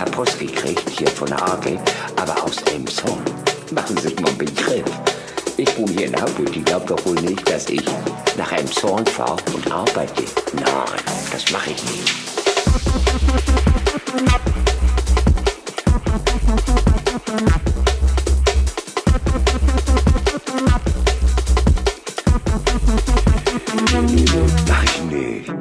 per Post gekriegt, hier von der AG, aber aus Elmshorn. Machen Sie sich mal einen Begriff. Ich wohne hier in Hamburg, die glaubt doch wohl nicht, dass ich nach Elmshorn fahre und arbeite. Nein, das mache ich nicht. Mach ich nicht.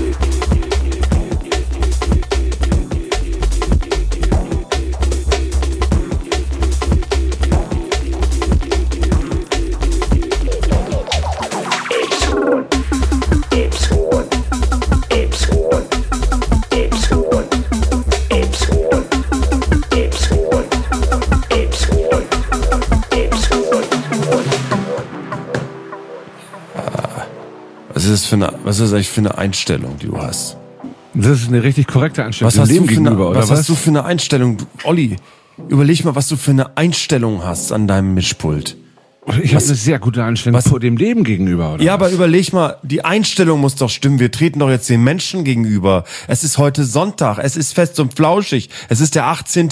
Was ist das eigentlich für eine Einstellung, die du hast? Das ist eine richtig korrekte Einstellung. Was hast du für eine Einstellung? Olli, überleg mal, was du für eine Einstellung hast an deinem Mischpult. Ich habe eine sehr gute Einstellung vor dem Leben gegenüber, oder? Ja, aber überleg mal, die Einstellung muss doch stimmen. Wir treten doch jetzt den Menschen gegenüber. Es ist heute Sonntag, es ist fest und flauschig. Es ist der 18.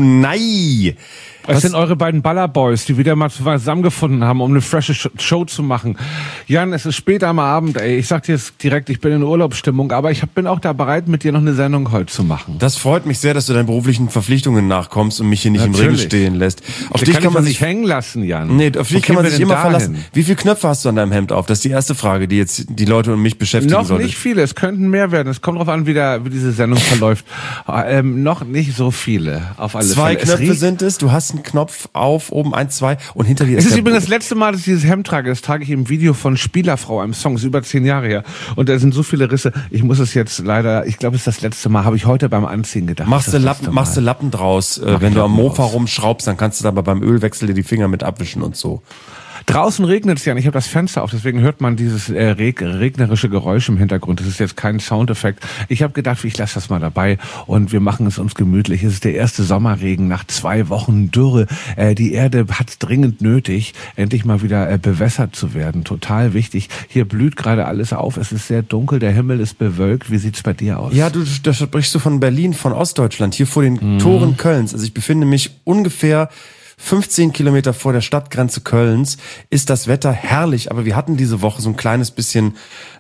Juni. Was sind eure beiden Ballerboys, die wieder mal zusammengefunden haben, um eine frische Show zu machen? Jan, es ist spät am Abend, ey. Ich sag dir jetzt direkt, ich bin in Urlaubsstimmung, aber ich bin auch da bereit, mit dir noch eine Sendung heute zu machen. Das freut mich sehr, dass du deinen beruflichen Verpflichtungen nachkommst und mich hier nicht im Regen stehen lässt. Auf dich kann man sich hängen lassen, Jan. Nee, auf dich kann man sich immer verlassen. Wie viele Knöpfe hast du an deinem Hemd auf? Das ist die erste Frage, die jetzt die Leute und mich beschäftigen sollte. Noch nicht viele, es könnten mehr werden. Es kommt drauf an, wie diese Sendung verläuft. Noch nicht so viele, auf alle Fälle. 2 Knöpfe sind es, du hast einen Knopf auf, oben 1, 2 und hinter dir ist... Es ist übrigens das letzte Mal, dass ich dieses Hemd trage. Das trage ich im Video von Spielerfrau, einem Song. Das ist über 10 Jahre her. Und da sind so viele Risse. Ich muss es jetzt leider... Ich glaube, es ist das letzte Mal. Habe ich heute beim Anziehen gedacht. Machst du Lappen draus. Wenn du am Mofa rumschraubst, dann kannst du aber beim Ölwechsel dir die Finger mit abwischen und so. Draußen regnet es ja, und ich habe das Fenster auf, deswegen hört man dieses regnerische Geräusch im Hintergrund. Das ist jetzt kein Soundeffekt. Ich habe gedacht, ich lasse das mal dabei und wir machen es uns gemütlich. Es ist der erste Sommerregen nach 2 Wochen Dürre. Die Erde hat dringend nötig, endlich mal wieder bewässert zu werden. Total wichtig. Hier blüht gerade alles auf. Es ist sehr dunkel, der Himmel ist bewölkt. Wie sieht's bei dir aus? Ja, da sprichst du von Berlin, von Ostdeutschland, hier vor den Toren Kölns. Also ich befinde mich ungefähr 15 Kilometer vor der Stadtgrenze Kölns. Ist das Wetter herrlich, aber wir hatten diese Woche so ein kleines bisschen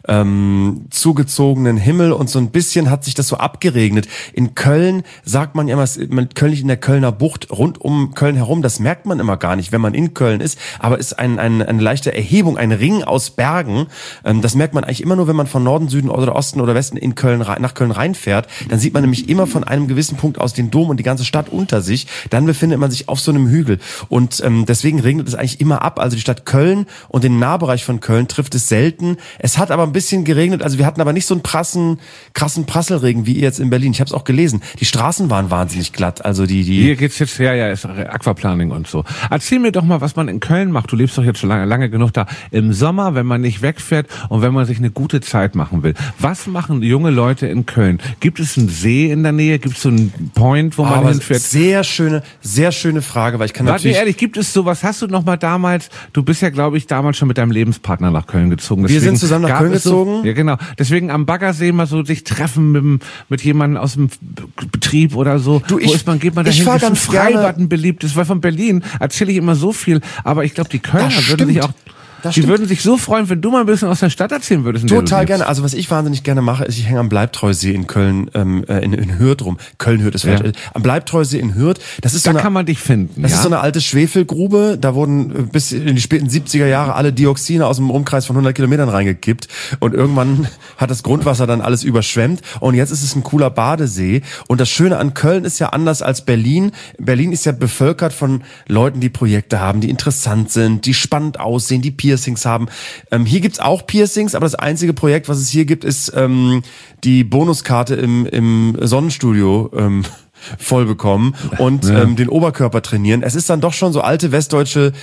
zugezogenen Himmel und so ein bisschen hat sich das so abgeregnet. In Köln sagt man ja immer, Köln liegt in der Kölner Bucht, rund um Köln herum, das merkt man immer gar nicht, wenn man in Köln ist, aber ist eine leichte Erhebung, ein Ring aus Bergen. Das merkt man eigentlich immer nur, wenn man von Norden, Süden oder Osten oder Westen in Köln nach Köln reinfährt. Dann sieht man nämlich immer von einem gewissen Punkt aus den Dom und die ganze Stadt unter sich. Dann befindet man sich auf so einem Hügel und deswegen regnet es eigentlich immer ab. Also die Stadt Köln und den Nahbereich von Köln trifft es selten. Es hat aber ein bisschen geregnet, also wir hatten aber nicht so einen krassen Prasselregen wie ihr jetzt in Berlin. Ich habe es auch gelesen. Die Straßen waren wahnsinnig glatt. Also die Hier geht's jetzt, ist Aquaplaning und so. Erzähl mir doch mal, was man in Köln macht. Du lebst doch jetzt schon lange genug da. Im Sommer, wenn man nicht wegfährt und wenn man sich eine gute Zeit machen will. Was machen junge Leute in Köln? Gibt es einen See in der Nähe? Gibt es so einen Point, wo man hinfährt? Sehr schöne Frage, weil ich kann natürlich... Ehrlich, gibt es sowas? Hast du noch mal damals, du bist ja, glaube ich, damals schon mit deinem Lebenspartner nach Köln gezogen. Deswegen wir sind zusammen nach Köln gezogen. Ja, genau. Deswegen am Baggersee mal so sich treffen mit jemandem aus dem Betrieb oder so. Geht man dahin? Ich fahr ganz Freibad ein beliebtes, weil von Berlin erzähle ich immer so viel, aber ich glaube, die Kölner würden sich auch... Die würden sich so freuen, wenn du mal ein bisschen aus der Stadt erzählen würdest. Total gerne. Also was ich wahnsinnig gerne mache, ist, ich hänge am Bleibtreusee in Köln, in Hürth rum. Köln-Hürth ist falsch. Am Bleibtreusee in Hürth. Da kann man dich finden. Das ist so eine alte Schwefelgrube. Da wurden bis in die späten 70er Jahre alle Dioxine aus dem Umkreis von 100 Kilometern reingekippt. Und irgendwann hat das Grundwasser dann alles überschwemmt. Und jetzt ist es ein cooler Badesee. Und das Schöne an Köln ist ja anders als Berlin. Berlin ist ja bevölkert von Leuten, die Projekte haben, die interessant sind, die spannend aussehen, die Piercings haben. Hier gibt's auch Piercings, aber das einzige Projekt, was es hier gibt, ist die Bonuskarte im Sonnenstudio voll bekommen und den Oberkörper trainieren. Es ist dann doch schon so alte westdeutsche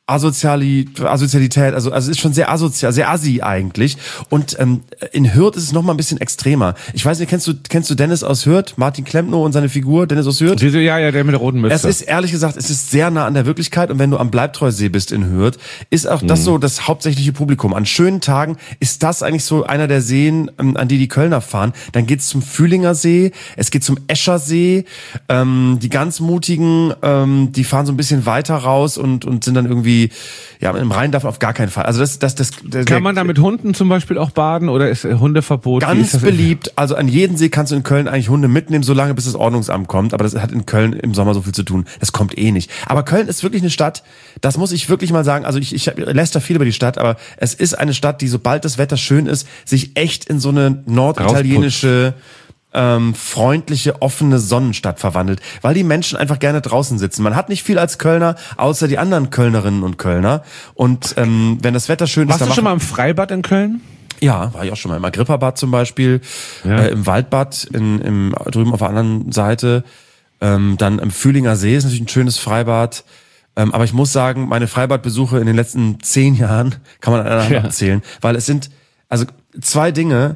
Asozialität, also es ist schon sehr asozial, sehr assi eigentlich. Und in Hürth ist es noch mal ein bisschen extremer. Ich weiß nicht, kennst du Dennis aus Hürth? Martin Klempno und seine Figur, Dennis aus Hürth? Ja, der mit der roten Mütze. Es ist, ehrlich gesagt, es ist sehr nah an der Wirklichkeit. Und wenn du am Bleibtreusee bist in Hürth, ist auch das so das hauptsächliche Publikum. An schönen Tagen ist das eigentlich so einer der Seen, an die Kölner fahren. Dann geht's zum Fühlinger See, es geht zum Eschersee. Die ganz Mutigen, die fahren so ein bisschen weiter raus und sind dann irgendwie, ja, im Rhein darf man auf gar keinen Fall. Also Kann man da mit Hunden zum Beispiel auch baden oder ist Hundeverbot? Ganz beliebt. Also an jeden See kannst du in Köln eigentlich Hunde mitnehmen, solange bis das Ordnungsamt kommt. Aber das hat in Köln im Sommer so viel zu tun. Das kommt eh nicht. Aber Köln ist wirklich eine Stadt, das muss ich wirklich mal sagen. Also ich läster viel über die Stadt, aber es ist eine Stadt, die, sobald das Wetter schön ist, sich echt in so eine norditalienische, freundliche, offene Sonnenstadt verwandelt, weil die Menschen einfach gerne draußen sitzen. Man hat nicht viel als Kölner, außer die anderen Kölnerinnen und Kölner. Und wenn das Wetter schön ist, Warst du schon mal im Freibad in Köln? Ja, war ich auch schon mal im Agrippa-Bad zum Beispiel, im Waldbad drüben auf der anderen Seite, dann im Fühlinger See ist natürlich ein schönes Freibad. Aber ich muss sagen, meine Freibadbesuche in den letzten 10 Jahren kann man an einer Hand erzählen, weil es sind also 3 Dinge.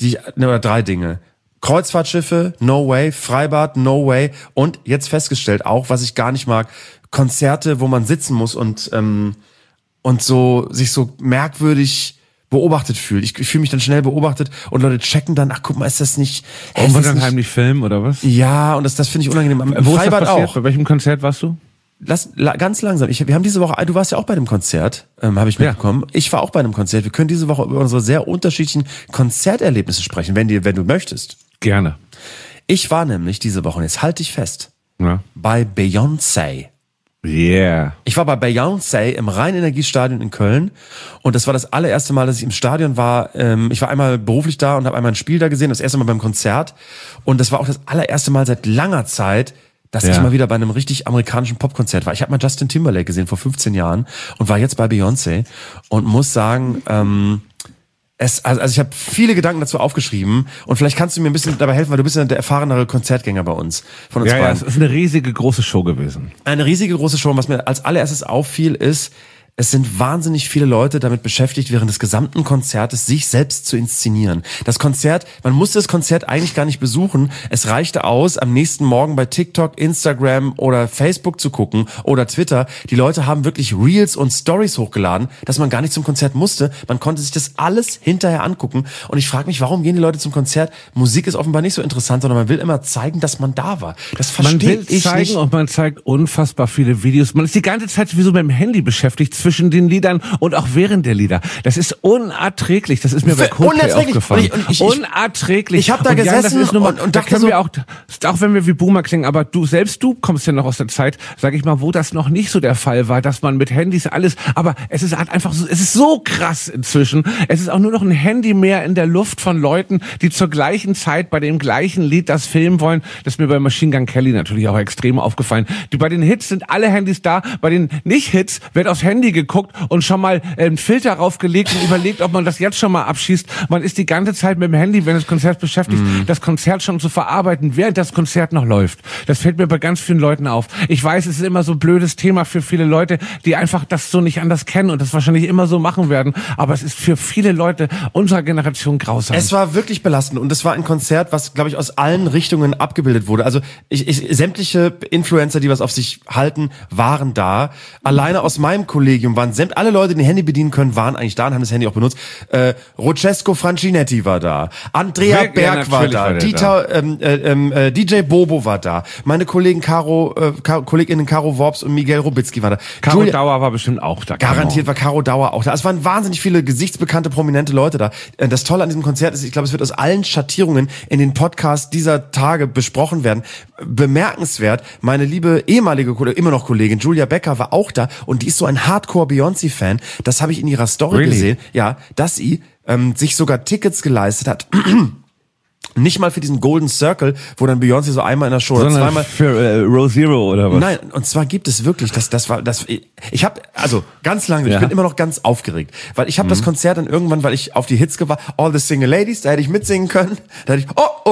Kreuzfahrtschiffe, no way, Freibad, no way und jetzt festgestellt auch, was ich gar nicht mag, Konzerte, wo man sitzen muss und so sich so merkwürdig beobachtet fühlt. Ich fühle mich dann schnell beobachtet und Leute checken dann, ach guck mal, ist das nicht... Und man dann heimlich filmen oder was? Ja, und das finde ich unangenehm. Im Wo Freibad ist das passiert? auch. Bei welchem Konzert warst du? Ganz langsam. Wir haben diese Woche, du warst ja auch bei dem Konzert, habe ich mitbekommen. Ja. Ich war auch bei einem Konzert. Wir können diese Woche über unsere sehr unterschiedlichen Konzerterlebnisse sprechen, wenn du möchtest. Gerne. Ich war nämlich diese Woche, und jetzt halte ich fest, bei Beyoncé. Yeah. Ich war bei Beyoncé im Rhein-Energiestadion in Köln und das war das allererste Mal, dass ich im Stadion war. Ich war einmal beruflich da und habe einmal ein Spiel da gesehen, das erste Mal beim Konzert und das war auch das allererste Mal seit langer Zeit, dass ich mal wieder bei einem richtig amerikanischen Popkonzert war. Ich habe mal Justin Timberlake gesehen vor 15 Jahren und war jetzt bei Beyoncé und muss sagen, also ich habe viele Gedanken dazu aufgeschrieben und vielleicht kannst du mir ein bisschen dabei helfen, weil du bist ja der erfahrenere Konzertgänger von uns beiden. Ja, es ist eine riesige große Show gewesen. Eine riesige große Show. Und was mir als allererstes auffiel, ist, es sind wahnsinnig viele Leute damit beschäftigt, während des gesamten Konzertes sich selbst zu inszenieren. Das Konzert, man musste das Konzert eigentlich gar nicht besuchen. Es reichte aus, am nächsten Morgen bei TikTok, Instagram oder Facebook zu gucken oder Twitter. Die Leute haben wirklich Reels und Stories hochgeladen, dass man gar nicht zum Konzert musste. Man konnte sich das alles hinterher angucken. Und ich frage mich, warum gehen die Leute zum Konzert? Musik ist offenbar nicht so interessant, sondern man will immer zeigen, dass man da war. Das verstehe ich nicht. Man will zeigen und man zeigt unfassbar viele Videos. Man ist die ganze Zeit sowieso mit dem Handy beschäftigt, zwischen den Liedern und auch während der Lieder. Das ist unerträglich. Das ist mir bei Coldplay aufgefallen. Unerträglich. Ich habe da gesessen und da können wir auch wenn wir wie Boomer klingen, aber du kommst ja noch aus der Zeit, sag ich mal, wo das noch nicht so der Fall war, dass man mit Handys alles, aber es ist halt einfach so, es ist so krass inzwischen. Es ist auch nur noch ein Handy mehr in der Luft von Leuten, die zur gleichen Zeit bei dem gleichen Lied das filmen wollen. Das ist mir bei Machine Gun Kelly natürlich auch extrem aufgefallen. Bei den Hits sind alle Handys da, bei den Nicht-Hits wird aufs Handy geguckt und schon mal einen Filter raufgelegt und überlegt, ob man das jetzt schon mal abschießt. Man ist die ganze Zeit mit dem Handy, wenn das Konzert beschäftigt, das Konzert schon zu verarbeiten, während das Konzert noch läuft. Das fällt mir bei ganz vielen Leuten auf. Ich weiß, es ist immer so ein blödes Thema für viele Leute, die einfach das so nicht anders kennen und das wahrscheinlich immer so machen werden. Aber es ist für viele Leute unserer Generation grausam. Es war wirklich belastend und es war ein Konzert, was, glaube ich, aus allen Richtungen abgebildet wurde. Also sämtliche Influencer, die was auf sich halten, waren da. Alleine aus meinem Kollegium waren alle Leute, die ein Handy bedienen können, waren eigentlich da und haben das Handy auch benutzt. Roccesco Franchinetti war da. Andrea Berg war da. DJ Bobo war da. Meine Kolleginnen Caro Worps und Miguel Robitzky waren da. Caro Dauer war bestimmt auch da. Garantiert war Caro Dauer auch da. Es waren wahnsinnig viele gesichtsbekannte, prominente Leute da. Das Tolle an diesem Konzert ist, ich glaube, es wird aus allen Schattierungen in den Podcasts dieser Tage besprochen werden. Bemerkenswert, meine liebe ehemalige immer noch Kollegin Julia Becker war auch da und die ist so ein Hardcore-Beyoncé-Fan. Das habe ich in ihrer Story gesehen. Ja, dass sie sich sogar Tickets geleistet hat Nicht mal für diesen Golden Circle, wo dann Beyoncé so einmal in der Show oder Sondern zweimal für Row Zero oder was? Nein, und zwar gibt es wirklich, ich habe also ganz lange, ich bin immer noch ganz aufgeregt, weil ich habe das Konzert dann irgendwann, weil ich auf die Hits gewartet, All the Single Ladies, da hätte ich mitsingen können, da hätte ich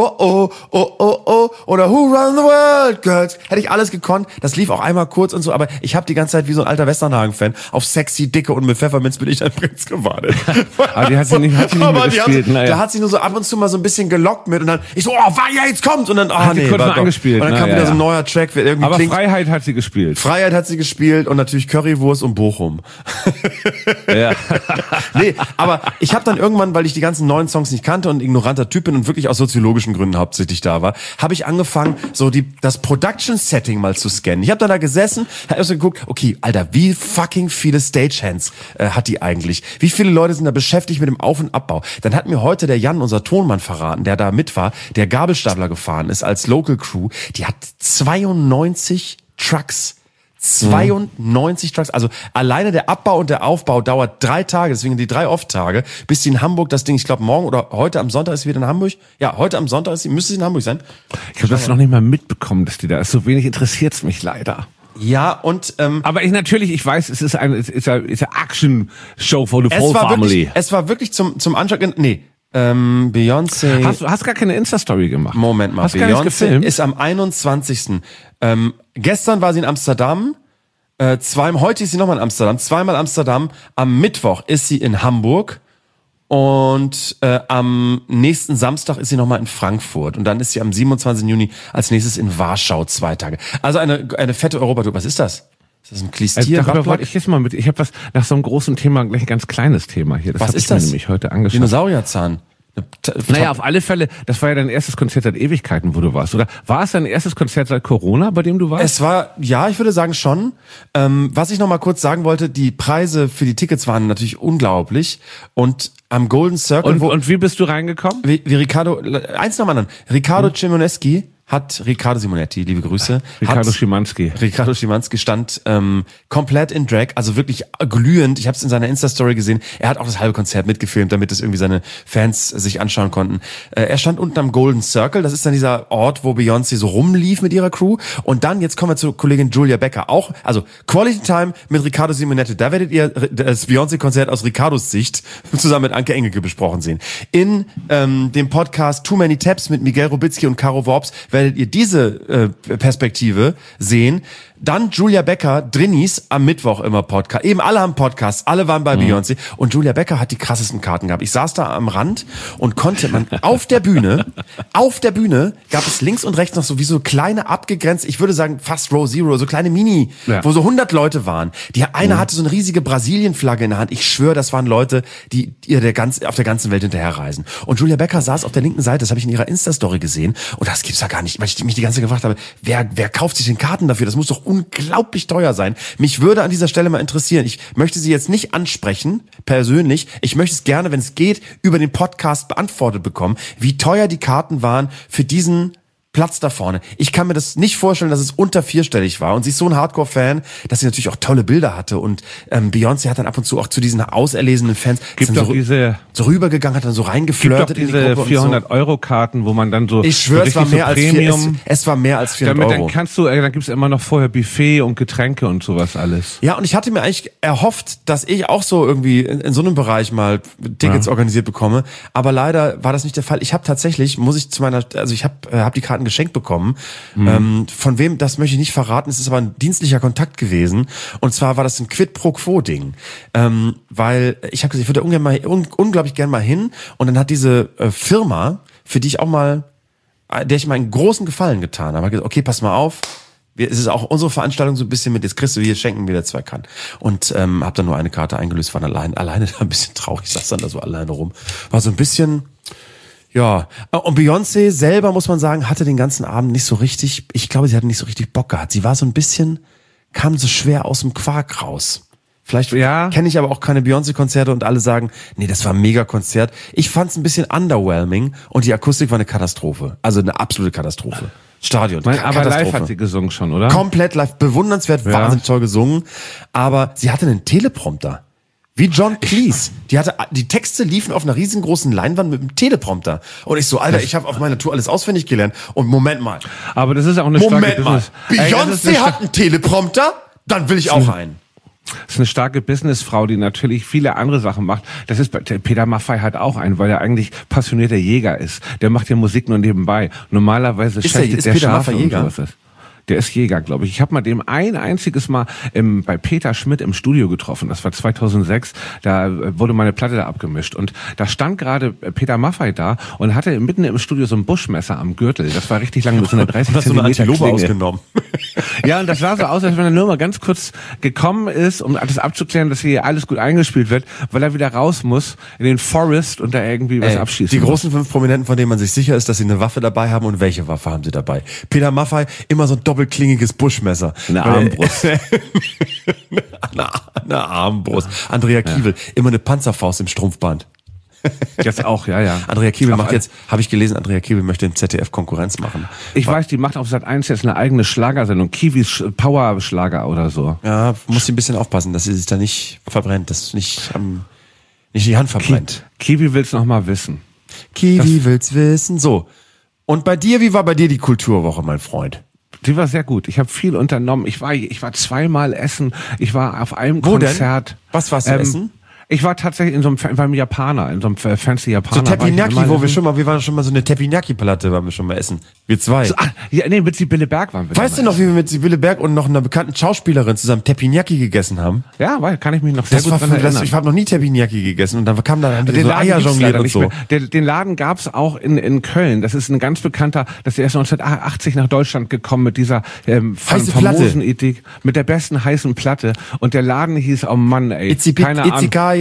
oder Who Run the World Girls, hätte ich alles gekonnt, das lief auch einmal kurz und so, aber ich habe die ganze Zeit wie so ein alter Westernhagen-Fan auf Sexy, Dicke und mit Pfefferminz bin ich ein Prinz gewartet. Aber die hat sie nicht mehr gespielt. Da hat sie nur so ab und zu mal so ein bisschen gelockt mit und dann, ich so, jetzt kommt's und dann, hat sie kurz mal angespielt. Und dann kam wieder so ein neuer Track, der irgendwie aber klingt. Freiheit hat sie gespielt. Freiheit hat sie gespielt und natürlich Currywurst und Bochum. Ja. Nee, aber ich habe dann irgendwann, weil ich die ganzen neuen Songs nicht kannte und ein ignoranter Typ bin und wirklich aus soziologischen Gründen hauptsächlich da war, habe ich angefangen, so das Production-Setting mal zu scannen. Ich habe dann da gesessen, habe erst geguckt, okay, Alter, wie fucking viele Stagehands hat die eigentlich? Wie viele Leute sind da beschäftigt mit dem Auf- und Abbau? Dann hat mir heute der Jan, unser Tonmann, verraten, der da mit war, der Gabelstapler gefahren ist als Local Crew, die hat 92 Trucks. 92 Trucks, also alleine der Abbau und der Aufbau dauert 3 Tage, deswegen die 3 Off-Tage, bis sie in Hamburg das Ding, ich glaube morgen oder heute am Sonntag ist sie wieder in Hamburg. Ja, heute am Sonntag müsste sie in Hamburg sein. Ich habe das noch nicht mal mitbekommen, dass die da ist. So wenig interessiert's mich leider. Ja, und aber ich weiß, es ist eine Action-Show for the whole family. Es war wirklich zum Anschauen, Beyoncé. Hast gar keine Insta-Story gemacht. Moment mal, Beyoncé ist am 21. Gestern war sie in Amsterdam, heute ist sie nochmal in Amsterdam, zweimal Amsterdam, am Mittwoch ist sie in Hamburg und am nächsten Samstag ist sie nochmal in Frankfurt und dann ist sie am 27. Juni als nächstes in Warschau 2 Tage. Also eine fette Europatour. Was ist das? Ist das ein Klistier? Darüber wollte ich jetzt mal mit. Ich habe was nach so einem großen Thema, gleich ein ganz kleines Thema hier. Das was ist ist das? Mir nämlich heute angeschaut. Dinosaurierzahn. Naja, auf alle Fälle, das war ja dein erstes Konzert seit Ewigkeiten, wo du warst, oder? War es dein erstes Konzert seit Corona, bei dem du warst? Es war, ja, ich würde sagen schon. Was ich noch mal kurz sagen wollte, die Preise für die Tickets waren natürlich unglaublich und am Golden Circle... Und wie bist du reingekommen? Wie Riccardo, eins nach dem anderen. Riccardo Simonetti, liebe Grüße. Riccardo Szymanski stand komplett in Drag, also wirklich glühend. Ich habe es in seiner Insta-Story gesehen. Er hat auch das halbe Konzert mitgefilmt, damit es irgendwie seine Fans sich anschauen konnten. Er stand unten am Golden Circle. Das ist dann dieser Ort, wo Beyoncé so rumlief mit ihrer Crew. Und dann, jetzt kommen wir zur Kollegin Julia Becker. Auch, also Quality Time mit Riccardo Simonetti. Da werdet ihr das Beyoncé-Konzert aus Riccardos Sicht zusammen mit Anke Engelke besprochen sehen. In dem Podcast Too Many Taps mit Miguel Robitzky und Caro Worps werdet ihr diese Perspektive sehen. Dann Julia Becker, Drinnies am Mittwoch immer Podcast. Eben alle haben Podcasts, alle waren bei Beyoncé. Und Julia Becker hat die krassesten Karten gehabt. Ich saß da am Rand und konnte man auf der Bühne gab es links und rechts noch so wie so kleine abgegrenzt, ich würde sagen fast Row Zero, so kleine Mini, wo so 100 Leute waren. Einer hatte so eine riesige Brasilien-Flagge in der Hand. Ich schwöre, das waren Leute, die auf der ganzen Welt hinterherreisen. Und Julia Becker saß auf der linken Seite, das habe ich in ihrer Insta-Story gesehen. Und das gibt's ja gar nicht, weil ich mich die ganze Zeit gefragt habe, wer kauft sich denn Karten dafür? Das muss doch unglaublich teuer sein. Mich würde an dieser Stelle mal interessieren, ich möchte sie jetzt nicht ansprechen, persönlich, ich möchte es gerne, wenn es geht, über den Podcast beantwortet bekommen, wie teuer die Karten waren für diesen Platz da vorne. Ich kann mir das nicht vorstellen, dass es unter 4-stellig war. Und sie ist so ein Hardcore-Fan, dass sie natürlich auch tolle Bilder hatte. Und Beyoncé hat dann ab und zu auch zu diesen auserlesenen Fans so rübergegangen, hat dann so reingeflirtet in die Gruppe. Diese 400-Euro-Karten, wo man dann so... Ich schwöre, es war mehr als es war mehr als 400 Euro. Dann gibt's immer noch vorher Buffet und Getränke und sowas alles. Ja, und ich hatte mir eigentlich erhofft, dass ich auch so irgendwie in so einem Bereich mal Tickets organisiert bekomme. Aber leider war das nicht der Fall. Ich habe tatsächlich, ich habe die Karten geschenkt bekommen. Von wem, das möchte ich nicht verraten. Es ist aber ein dienstlicher Kontakt gewesen. Und zwar war das ein Quid-pro-Quo-Ding. Weil ich habe gesagt, ich würde unglaublich gern mal hin. Und dann hat diese Firma, für die ich auch mal, der ich mal einen großen Gefallen getan habe, gesagt, okay, pass mal auf. Es ist auch unsere Veranstaltung so ein bisschen mit, jetzt kriegst du hier schenken, wie der 2 kann. Und habe dann nur eine Karte eingelöst, war alleine da ein bisschen traurig, saß dann da so alleine rum. War so ein bisschen... Ja, und Beyoncé selber, muss man sagen, hatte den ganzen Abend nicht so richtig, ich glaube, sie hatte nicht so richtig Bock gehabt. Sie war so ein bisschen, kam so schwer aus dem Quark raus. Vielleicht kenne ich aber auch keine Beyoncé-Konzerte und alle sagen, nee, das war ein Mega-Konzert. Ich fand es ein bisschen underwhelming und die Akustik war eine Katastrophe. Also eine absolute Katastrophe. Stadion. Aber live hat sie gesungen schon, oder? Komplett live, bewundernswert, wahnsinnig toll gesungen. Aber sie hatte einen Teleprompter. Wie John Cleese. Die Texte liefen auf einer riesengroßen Leinwand mit einem Teleprompter. Und ich so, Alter, ich habe auf meiner Tour alles auswendig gelernt. Und Moment mal. Aber das ist auch eine starke Business. Beyoncé hat einen Teleprompter? Dann will ich auch einen. Das ist eine starke Businessfrau, die natürlich viele andere Sachen macht. Das ist Peter Maffay hat auch einen, weil er eigentlich passionierter Jäger ist. Der macht ja Musik nur nebenbei. Normalerweise schächtet der Peter Schafe Maffay und Jäger? sowas. Der ist Jäger, glaube ich. Ich habe mal dem ein einziges Mal bei Peter Schmidt im Studio getroffen. Das war 2006. Da wurde meine Platte da abgemischt. Und da stand gerade Peter Maffay da und hatte mitten im Studio so ein Buschmesser am Gürtel. Das war richtig lang mit so einer 30 Zentimeter Klinge. Ausgenommen. Ja, und das sah so aus, als wenn er nur mal ganz kurz gekommen ist, um alles abzuklären, dass hier alles gut eingespielt wird, weil er wieder raus muss in den Forest und da irgendwie was abschießen Die muss. großen 5 Prominenten, von denen man sich sicher ist, dass sie eine Waffe dabei haben. Und welche Waffe haben sie dabei? Peter Maffay, immer so ein doppelklingiges Buschmesser. Eine Armbrust. eine Armbrust. Andrea Kiewel, immer eine Panzerfaust im Strumpfband. Jetzt auch, ja. Andrea Kiewel macht jetzt, habe ich gelesen, Andrea Kiewel möchte im ZDF Konkurrenz machen. Ich weiß, die macht auf Sat.1 jetzt eine eigene Schlagersendung, Kiwis Power-Schlager oder so. Ja, muss sie ein bisschen aufpassen, dass sie sich da nicht verbrennt, dass nicht die Hand verbrennt. Kiwi will's noch mal wissen. Kiwi will's wissen. So. Und bei dir, wie war bei dir die Kulturwoche, mein Freund? Die war sehr gut. Ich habe viel unternommen. Ich war zweimal essen. Ich war auf einem Wo Konzert. Denn? Was warst du essen? Ich war tatsächlich beim Japaner, in so einem fancy Japaner. So Teppanyaki, wir waren schon mal so eine Teppanyaki-Platte, waren wir schon mal essen. Wir zwei. Mit Sibylle Berg waren wir. Weißt du noch, wie wir mit Sibylle Berg und noch einer bekannten Schauspielerin zusammen Teppanyaki gegessen haben? Ja, kann ich mich noch sehr gut dran erinnern. Ich habe noch nie Teppanyaki gegessen und dann kam da so Eier jongliert und so. Den Laden gab's auch in Köln. Das ist ein ganz bekannter, das ist erst 1980 nach Deutschland gekommen mit dieser famosen Idee, mit der besten heißen Platte. Und der Laden hieß, oh Mann, ey, keine Ahnung.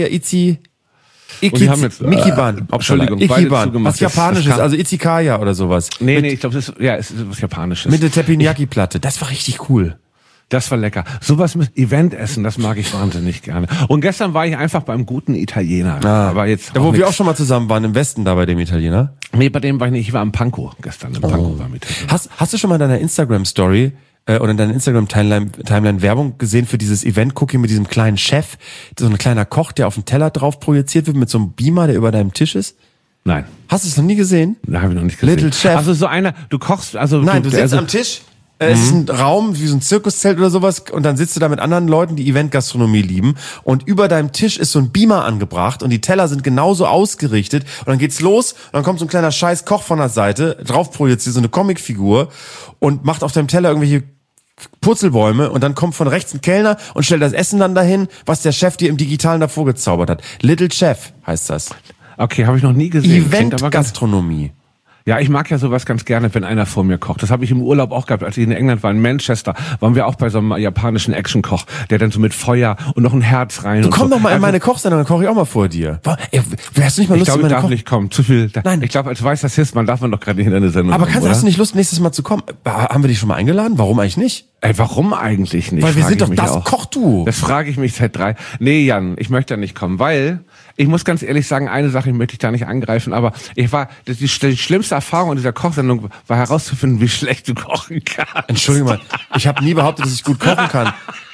Mikiban. Entschuldigung, Ikiban. Was Japanisches, also Izikaya oder sowas. Nee, ich glaube, es ist was Japanisches. Mit der Teppanyaki-Platte. Das war richtig cool. Das war lecker. Sowas mit Eventessen, das mag ich wahnsinnig gerne. Und gestern war ich einfach beim guten Italiener. Aber jetzt da, wo wir auch schon mal zusammen waren, im Westen da bei dem Italiener. Nee, bei dem war ich nicht. Ich war im Pankow gestern. Im Pankow war mit. Hast du schon mal in deiner Instagram-Story oder in deiner Instagram-Timeline Werbung gesehen für dieses Event-Cookie mit diesem kleinen Chef, so ein kleiner Koch, der auf den Teller drauf projiziert wird mit so einem Beamer, der über deinem Tisch ist? Nein. Hast du es noch nie gesehen? Nein, habe ich noch nicht gesehen. Little Chef. Also so einer, du kochst, also... Nein, du sitzt am Tisch. Es ist ein Raum, wie so ein Zirkuszelt oder sowas, und dann sitzt du da mit anderen Leuten, die Eventgastronomie lieben, und über deinem Tisch ist so ein Beamer angebracht und die Teller sind genauso ausgerichtet und dann geht's los und dann kommt so ein kleiner scheiß Koch von der Seite, drauf projiziert so eine Comicfigur und macht auf deinem Teller irgendwelche Purzelbäume und dann kommt von rechts ein Kellner und stellt das Essen dann dahin, was der Chef dir im Digitalen davor gezaubert hat. Little Chef heißt das. Okay, habe ich noch nie gesehen. Eventgastronomie. Ja, ich mag ja sowas ganz gerne, wenn einer vor mir kocht. Das habe ich im Urlaub auch gehabt, als ich in England war, in Manchester, waren wir auch bei so einem japanischen Actionkoch, der dann so mit Feuer und noch ein Herz rein. Du komm doch mal in meine Kochsendung, dann koche ich auch mal vor dir. Wärst du nicht mal Lust, ich meine darf nicht kommen, zu viel. Nein. Ich glaube, als weißer Cis-Mann darf man doch gerade nicht in eine Sendung Aber kommen, hast du nicht Lust, nächstes Mal zu kommen? Haben wir dich schon mal eingeladen? Warum eigentlich nicht? Warum eigentlich nicht? Weil wir sind doch das Kochduo. Das frage ich mich seit 3. Nee, Jan, ich möchte da nicht kommen, weil ich muss ganz ehrlich sagen, eine Sache möchte ich da nicht angreifen, aber die schlimmste Erfahrung in dieser Kochsendung war herauszufinden, wie schlecht du kochen kannst. Entschuldigung mal, ich habe nie behauptet, dass ich gut kochen kann.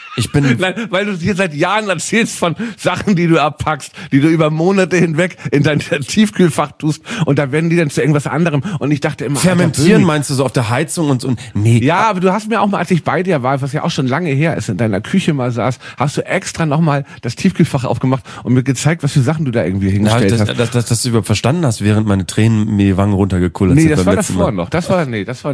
Nein, weil du dir seit Jahren erzählst von Sachen, die du abpackst, die du über Monate hinweg in dein Tiefkühlfach tust und da werden die dann zu irgendwas anderem und ich dachte immer... Fermentieren meinst du so auf der Heizung und nee. Ja, aber du hast mir auch mal, als ich bei dir war, was ja auch schon lange her ist, in deiner Küche mal saß, hast du extra nochmal das Tiefkühlfach aufgemacht und mir gezeigt, was für Sachen du da irgendwie hingestellt hast. Dass du überhaupt verstanden hast, während meine Tränen mir die Wangen runtergekullert sind. Nee, das war davor noch. Das war.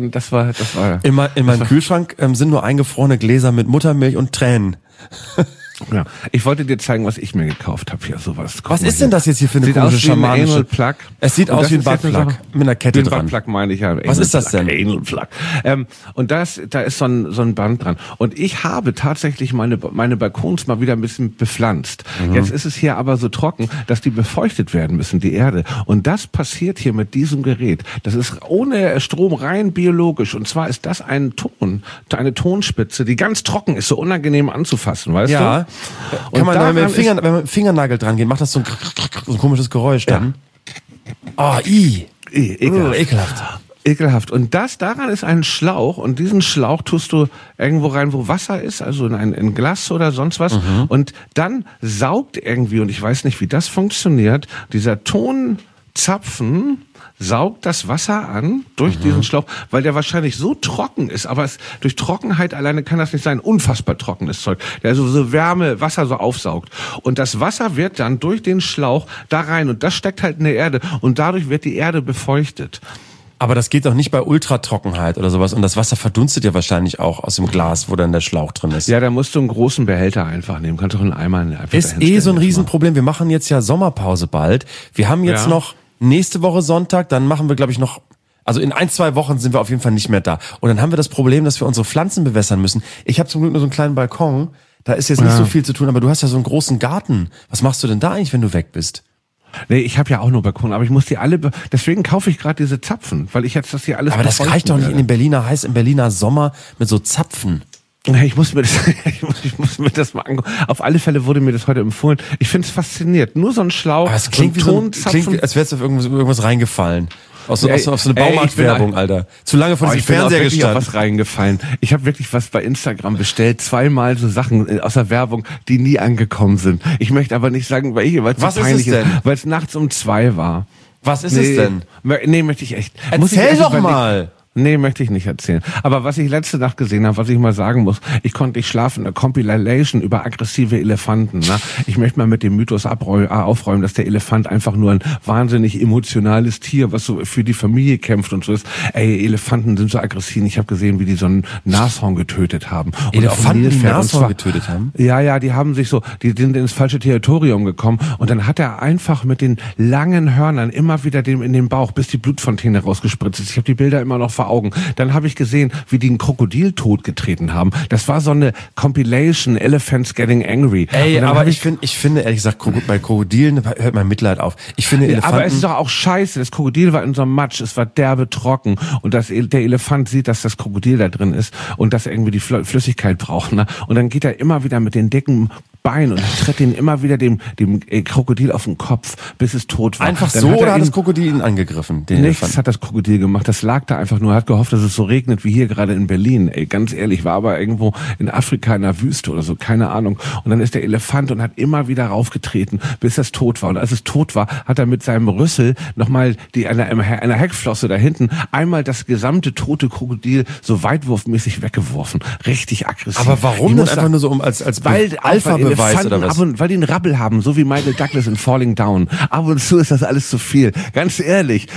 In meinem Kühlschrank sind nur eingefrorene Gläser mit Muttermilch und Tränen. Ja, ich wollte dir zeigen, was ich mir gekauft habe hier, sowas. Was ist denn das jetzt hier für eine komische schamanische... Es sieht aus wie ein Buttplug mit einer Kette dran. Buttplug meine ich ja. Was ist das denn? Anal Plug. Und da ist so ein Band dran. Und ich habe tatsächlich meine Balkons mal wieder ein bisschen bepflanzt. Jetzt ist es hier aber so trocken, dass die befeuchtet werden müssen, die Erde. Und das passiert hier mit diesem Gerät. Das ist ohne Strom, rein biologisch. Und zwar ist das eine Tonspitze, die ganz trocken ist, so unangenehm anzufassen, weißt du? Kann man, wenn man mit dem Fingernagel dran geht, macht das so ein komisches Geräusch dann. Ja. Ekelhaft. Ekelhaft. Und daran ist ein Schlauch und diesen Schlauch tust du irgendwo rein, wo Wasser ist, also in Glas oder sonst was. Und dann saugt irgendwie, und ich weiß nicht, wie das funktioniert, dieser Tonzapfen saugt das Wasser an durch diesen Schlauch, weil der wahrscheinlich so trocken ist, aber durch Trockenheit alleine kann das nicht sein, unfassbar trockenes Zeug, der so Wärme, Wasser so aufsaugt. Und das Wasser wird dann durch den Schlauch da rein und das steckt halt in der Erde und dadurch wird die Erde befeuchtet. Aber das geht doch nicht bei Ultratrockenheit oder sowas. Und das Wasser verdunstet ja wahrscheinlich auch aus dem Glas, wo dann der Schlauch drin ist. Ja, da musst du einen großen Behälter einfach nehmen. Kannst doch einen Eimer einfach ist so ein Riesenproblem. Wir machen jetzt ja Sommerpause bald. Wir haben jetzt noch nächste Woche Sonntag, dann machen wir, glaube ich, noch, also in 1-2 Wochen sind wir auf jeden Fall nicht mehr da. Und dann haben wir das Problem, dass wir unsere Pflanzen bewässern müssen. Ich habe zum Glück nur so einen kleinen Balkon. Da ist jetzt nicht so viel zu tun, aber du hast ja so einen großen Garten. Was machst du denn da eigentlich, wenn du weg bist? Nee, ich habe ja auch nur Balkon, aber ich muss die alle, deswegen kaufe ich gerade diese Zapfen, weil ich jetzt das hier alles. Aber das reicht doch nicht in den Berliner Sommer mit so Zapfen. Ich muss mir das mal angucken. Auf alle Fälle wurde mir das heute empfohlen. Ich finde es faszinierend. Nur so ein Schlauch. Aber es klingt wie klingt, als wär's auf irgendwas reingefallen. Auf so eine Baumarktwerbung, Alter. Zu lange von diesem Fernseher gestanden. Ich bin auch was reingefallen. Ich habe wirklich was bei Instagram bestellt. 2-mal so Sachen aus der Werbung, die nie angekommen sind. Ich möchte aber nicht sagen, weil es so peinlich ist. Weil es nachts um 2 war. Was ist es denn? Nee, möchte ich echt. Erzähl doch mal. Nee, möchte ich nicht erzählen. Aber was ich letzte Nacht gesehen habe, was ich mal sagen muss, ich konnte nicht schlafen, eine Compilation über aggressive Elefanten. Ne? Ich möchte mal mit dem Mythos aufräumen, dass der Elefant einfach nur ein wahnsinnig emotionales Tier, was so für die Familie kämpft und so ist. Ey, Elefanten sind so aggressiv. Ich habe gesehen, wie die so ein Nashorn getötet haben. Elefanten, die Nashorn getötet haben? Ja, die haben sich so, die sind ins falsche Territorium gekommen und dann hat er einfach mit den langen Hörnern immer wieder dem in den Bauch, bis die Blutfontäne rausgespritzt ist. Ich habe die Bilder immer noch vor Augen. Dann habe ich gesehen, wie die einen Krokodil totgetreten haben. Das war so eine Compilation, Elephants Getting Angry. Ey, aber ich finde ehrlich gesagt, bei Krokodilen hört mein Mitleid auf. Ich finde Elefanten... Aber es ist doch auch scheiße. Das Krokodil war in so einem Matsch, es war derbe trocken und der Elefant sieht, dass das Krokodil da drin ist und dass er irgendwie die Flüssigkeit braucht. Ne? Und dann geht er immer wieder mit den dicken Bein und tritt ihn immer wieder dem Krokodil auf den Kopf, bis es tot war. Einfach dann so oder hat das Krokodil ihn angegriffen? Nichts hat das Krokodil gemacht. Das lag da einfach nur. Er hat gehofft, dass es so regnet wie hier gerade in Berlin. Ey, ganz ehrlich, war aber irgendwo in Afrika in der Wüste oder so, keine Ahnung. Und dann ist der Elefant und hat immer wieder raufgetreten, bis es tot war. Und als es tot war, hat er mit seinem Rüssel nochmal einer Heckflosse da hinten einmal das gesamte tote Krokodil so weitwurfmäßig weggeworfen. Richtig aggressiv. Aber warum denn einfach nur so als Alpha-Beweis oder was? Weil die einen Rabbel haben, so wie Michael Douglas in Falling Down. Ab und zu ist das alles zu viel. Ganz ehrlich.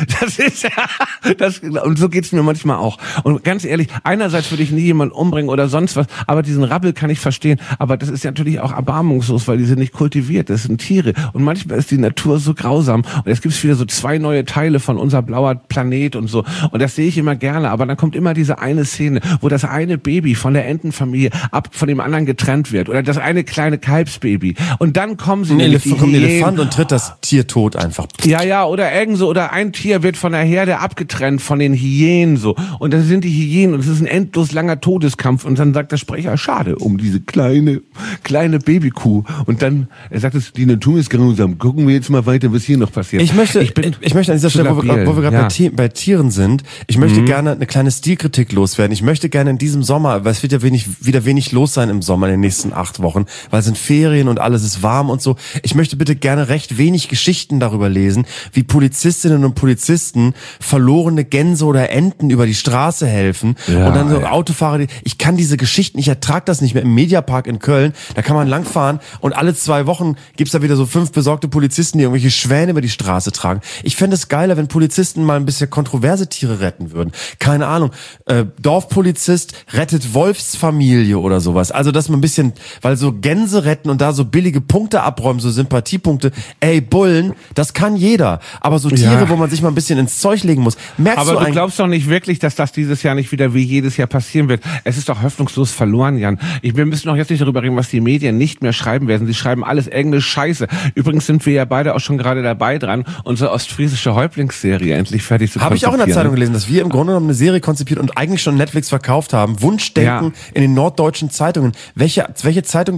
Und so geht's mir manchmal auch. Und ganz ehrlich, einerseits würde ich nie jemanden umbringen oder sonst was, aber diesen Rabbel kann ich verstehen. Aber das ist ja natürlich auch erbarmungslos, weil die sind nicht kultiviert. Das sind Tiere. Und manchmal ist die Natur so grausam. Und jetzt gibt's wieder so 2 neue Teile von Unser blauer Planet und so. Und das sehe ich immer gerne. Aber dann kommt immer diese eine Szene, wo das eine Baby von der Entenfamilie von dem anderen getrennt wird. Oder das eine kleine Kalbsbaby. Und dann kommen sie kommt ein Elefant und tritt das Tier tot einfach. Ja, oder oder ein Tier wird von der Herde abgetrennt von den Hyänen so. Und dann sind die Hyänen und es ist ein endlos langer Todeskampf. Und dann sagt der Sprecher, schade um diese kleine Babykuh. Und dann, er sagt es, die Natur ist grausam. Gucken wir jetzt mal weiter, was hier noch passiert. Ich möchte an dieser Stelle, wo wir gerade bei Tieren sind, ich möchte gerne eine kleine Stilkritik loswerden. Ich möchte gerne in diesem Sommer, weil es wird ja wieder wenig los sein im Sommer in den nächsten 8 Wochen, weil es sind Ferien und alles ist warm und so. Ich möchte bitte gerne recht wenig Geschichten darüber lesen, wie Polizistinnen und Polizisten verlorene Gänse oder Enten über die Straße helfen und dann so Autofahrer, ich kann diese Geschichten, ich ertrage das nicht mehr. Im Mediapark in Köln, da kann man langfahren und alle 2 Wochen gibt's da wieder so 5 besorgte Polizisten, die irgendwelche Schwäne über die Straße tragen. Ich fände es geiler, wenn Polizisten mal ein bisschen kontroverse Tiere retten würden. Keine Ahnung, Dorfpolizist rettet Wolfsfamilie oder sowas. Also, dass man ein bisschen, weil so Gänse retten und da so billige Punkte abräumen, so Sympathiepunkte. Ey, Bullen, das kann jeder. Aber so Tiere, wo man sich mal ein bisschen ins Zeug legen muss. Aber du glaubst doch nicht wirklich, dass das dieses Jahr nicht wieder wie jedes Jahr passieren wird. Es ist doch hoffnungslos verloren, Jan. Wir müssen doch jetzt nicht darüber reden, was die Medien nicht mehr schreiben werden. Sie schreiben alles irgendeine Scheiße. Übrigens sind wir ja beide auch schon gerade dabei dran, unsere ostfriesische Häuptlingsserie endlich fertig zu konzipieren. Habe ich auch in der Zeitung gelesen, dass wir im Grunde genommen eine Serie konzipiert und eigentlich schon Netflix verkauft haben. Wunschdenken in den norddeutschen Zeitungen. Welche Zeitung war das, die du mir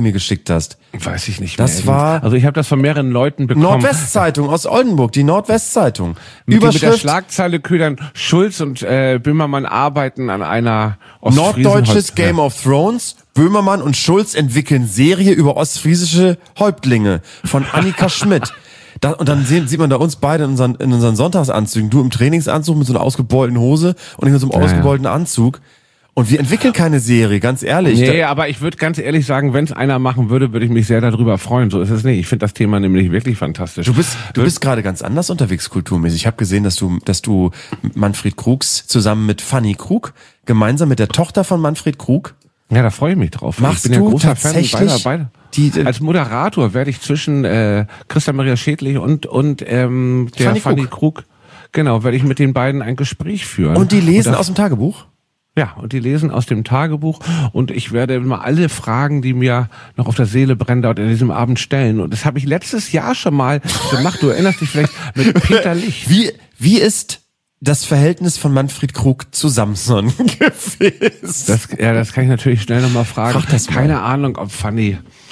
mir geschickt hast? Weiß ich nicht mehr. Das war... Also ich habe das von mehreren Leuten bekommen. Nordwestzeitung aus Oldenburg, die Nordwestzeitung. Mit der Schlagzeile ködern, Schulz und Böhmermann arbeiten an einer Norddeutsches Game of Thrones. Böhmermann und Schulz entwickeln Serie über ostfriesische Häuptlinge von Annika Schmidt. Und dann sieht man da uns beide in unseren Sonntagsanzügen. Du im Trainingsanzug mit so einer ausgebeulten Hose und ich mit so einem ausgebeulten Anzug. Und wir entwickeln keine Serie, ganz ehrlich. Nee, aber ich würde ganz ehrlich sagen, wenn es einer machen würde, würde ich mich sehr darüber freuen. So ist es nicht. Ich finde das Thema nämlich wirklich fantastisch. Du bist gerade ganz anders unterwegs kulturmäßig. Ich habe gesehen, dass du Manfred Krugs zusammen mit Fanny Krug, gemeinsam mit der Tochter von Manfred Krug. Ja, da freue ich mich drauf. Machst ich bin du ja großer tatsächlich Fan beider. Als Moderator werde ich zwischen Christa Maria Schädlich und der Fanny Krug, genau, werde ich mit den beiden ein Gespräch führen. Und die lesen aus dem Tagebuch? Ja, und die lesen aus dem Tagebuch und ich werde mal alle Fragen, die mir noch auf der Seele brennen, dort in diesem Abend stellen. Und das habe ich letztes Jahr schon mal gemacht. Du erinnerst dich vielleicht mit Peter Licht. Wie ist das Verhältnis von Manfred Krug zu Samson gewesen? Das kann ich natürlich schnell nochmal fragen. Frag das mal. Keine Ahnung, ob Fanny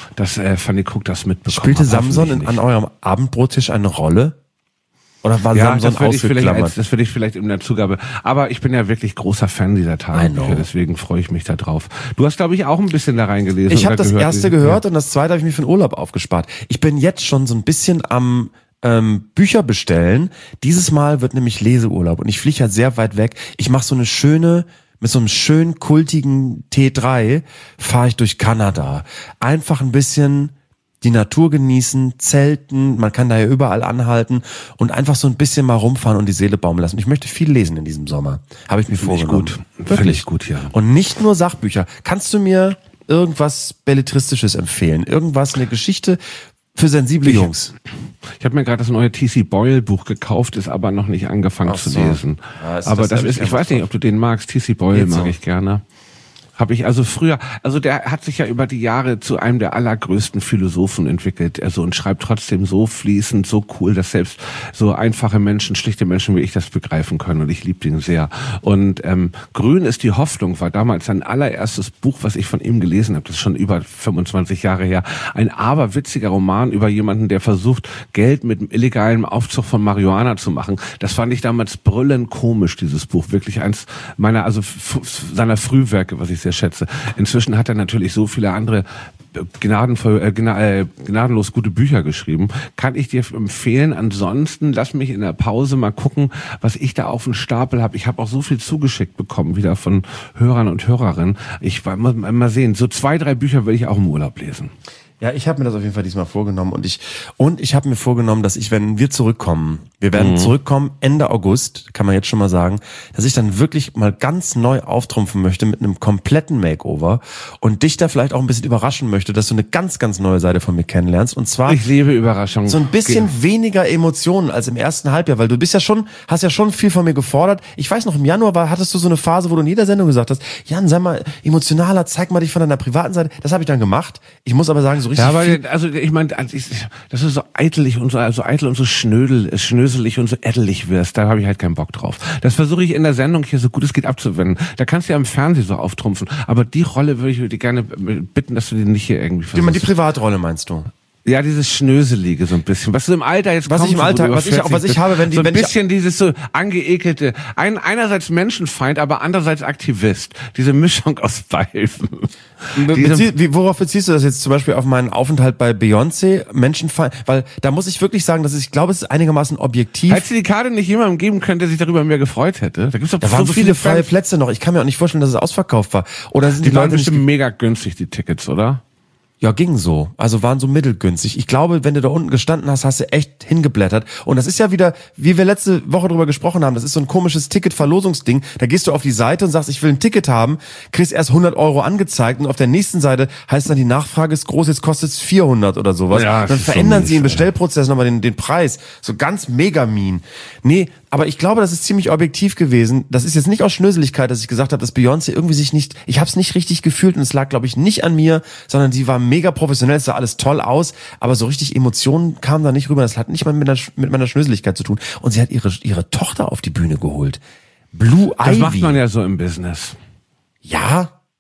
Krug das mitbekommen Spielte hat. Samson an eurem Abendbrottisch eine Rolle? Oder war Samson ausgeklammert? Das würde ich vielleicht in der Zugabe. Aber ich bin ja wirklich großer Fan dieser Tagebücher, deswegen freue ich mich da drauf. Du hast, glaube ich, auch ein bisschen da reingelesen. Ich habe das erste gehört und das zweite habe ich mir für den Urlaub aufgespart. Ich bin jetzt schon so ein bisschen am Bücher bestellen. Dieses Mal wird nämlich Leseurlaub und ich fliege halt sehr weit weg. Ich mache mit so einem schönen kultigen T3 fahre ich durch Kanada. Einfach ein bisschen die Natur genießen, zelten, man kann da ja überall anhalten und einfach so ein bisschen mal rumfahren und die Seele baumeln lassen. Ich möchte viel lesen in diesem Sommer. Habe ich mir vorgenommen. Finde ich gut, ja. Und nicht nur Sachbücher. Kannst du mir irgendwas Belletristisches empfehlen? Irgendwas, eine Geschichte für sensible Jungs? Ich habe mir gerade das neue T.C. Boyle Buch gekauft, ist aber noch nicht angefangen zu lesen. Ja, aber das ist, ich weiß nicht, ob du den magst. T.C. Boyle mag ich gerne. Habe ich also früher, also der hat sich ja über die Jahre zu einem der allergrößten Philosophen entwickelt, also und schreibt trotzdem so fließend, so cool, dass selbst so einfache Menschen, schlichte Menschen wie ich das begreifen können und ich liebe ihn sehr. Und Grün ist die Hoffnung war damals sein allererstes Buch, was ich von ihm gelesen habe, das ist schon über 25 Jahre her, ein aberwitziger Roman über jemanden, der versucht, Geld mit einem illegalen Aufzug von Marihuana zu machen. Das fand ich damals brüllend komisch, dieses Buch, wirklich eins meiner, also seiner Frühwerke, was ich sehr schätze. Inzwischen hat er natürlich so viele andere gnadenlos gute Bücher geschrieben. Kann ich dir empfehlen. Ansonsten lass mich in der Pause mal gucken, was ich da auf dem Stapel habe. Ich habe auch so viel zugeschickt bekommen, wieder von Hörern und Hörerinnen. Ich muss mal sehen. So 2, 3 Bücher will ich auch im Urlaub lesen. Ja, ich habe mir das auf jeden Fall diesmal vorgenommen und ich habe mir vorgenommen, dass ich, wenn wir zurückkommen, wir werden zurückkommen Ende August, kann man jetzt schon mal sagen, dass ich dann wirklich mal ganz neu auftrumpfen möchte mit einem kompletten Makeover und dich da vielleicht auch ein bisschen überraschen möchte, dass du eine ganz, ganz neue Seite von mir kennenlernst und zwar ich liebe Überraschungen. So ein bisschen weniger Emotionen als im ersten Halbjahr, weil du bist hast ja schon viel von mir gefordert. Ich weiß noch, im Januar hattest du so eine Phase, wo du in jeder Sendung gesagt hast, Jan, sei mal emotionaler, zeig mal dich von deiner privaten Seite. Das habe ich dann gemacht. Ich muss aber sagen, so richtig. Ja, aber also ich meine, das ist so eitelig und so eitel und so schnöselig und so ädelig wirst, da habe ich halt keinen Bock drauf. Das versuche ich in der Sendung hier so gut es geht abzuwenden. Da kannst du ja im Fernsehen so auftrumpfen, aber die Rolle würde ich dir gerne bitten, dass du die nicht hier irgendwie versuchst. Die Privatrolle meinst du? Ja, dieses Schnöselige so ein bisschen. Was du im Alter jetzt was ich habe, wenn so ein bisschen dieses so angeekelte, einerseits Menschenfeind, aber andererseits Aktivist. Diese Mischung aus beiden. Worauf beziehst du das jetzt zum Beispiel auf meinen Aufenthalt bei Beyoncé, Menschenfeind? Weil da muss ich wirklich sagen, ich glaube, es ist einigermaßen objektiv. Hättest du die Karte nicht jemandem geben können, der sich darüber mehr gefreut hätte? Da gibt's doch waren so viele freie Plätze noch. Ich kann mir auch nicht vorstellen, dass es ausverkauft war. Oder sind die Leute bestimmt mega günstig, die Tickets, oder? Ja, ging so. Also waren so mittelgünstig. Ich glaube, wenn du da unten gestanden hast, hast du echt hingeblättert. Und das ist ja wieder, wie wir letzte Woche drüber gesprochen haben, das ist so ein komisches Ticketverlosungsding. Da gehst du auf die Seite und sagst, ich will ein Ticket haben, kriegst erst 100 € angezeigt und auf der nächsten Seite heißt dann, die Nachfrage ist groß, jetzt kostet es 400 oder sowas. Ja, dann verändern sie im Bestellprozess nochmal den Preis. So ganz mega mean. Nee, aber ich glaube, das ist ziemlich objektiv gewesen. Das ist jetzt nicht aus Schnöseligkeit, dass ich gesagt habe, dass Beyoncé irgendwie ich habe es nicht richtig gefühlt und es lag, glaube ich, nicht an mir, sondern sie war mega professionell, es sah alles toll aus, aber so richtig Emotionen kamen da nicht rüber. Das hat nicht mal mit meiner Schnöseligkeit zu tun. Und sie hat ihre Tochter auf die Bühne geholt. Blue Ivy. Das macht man ja so im Business. Ja?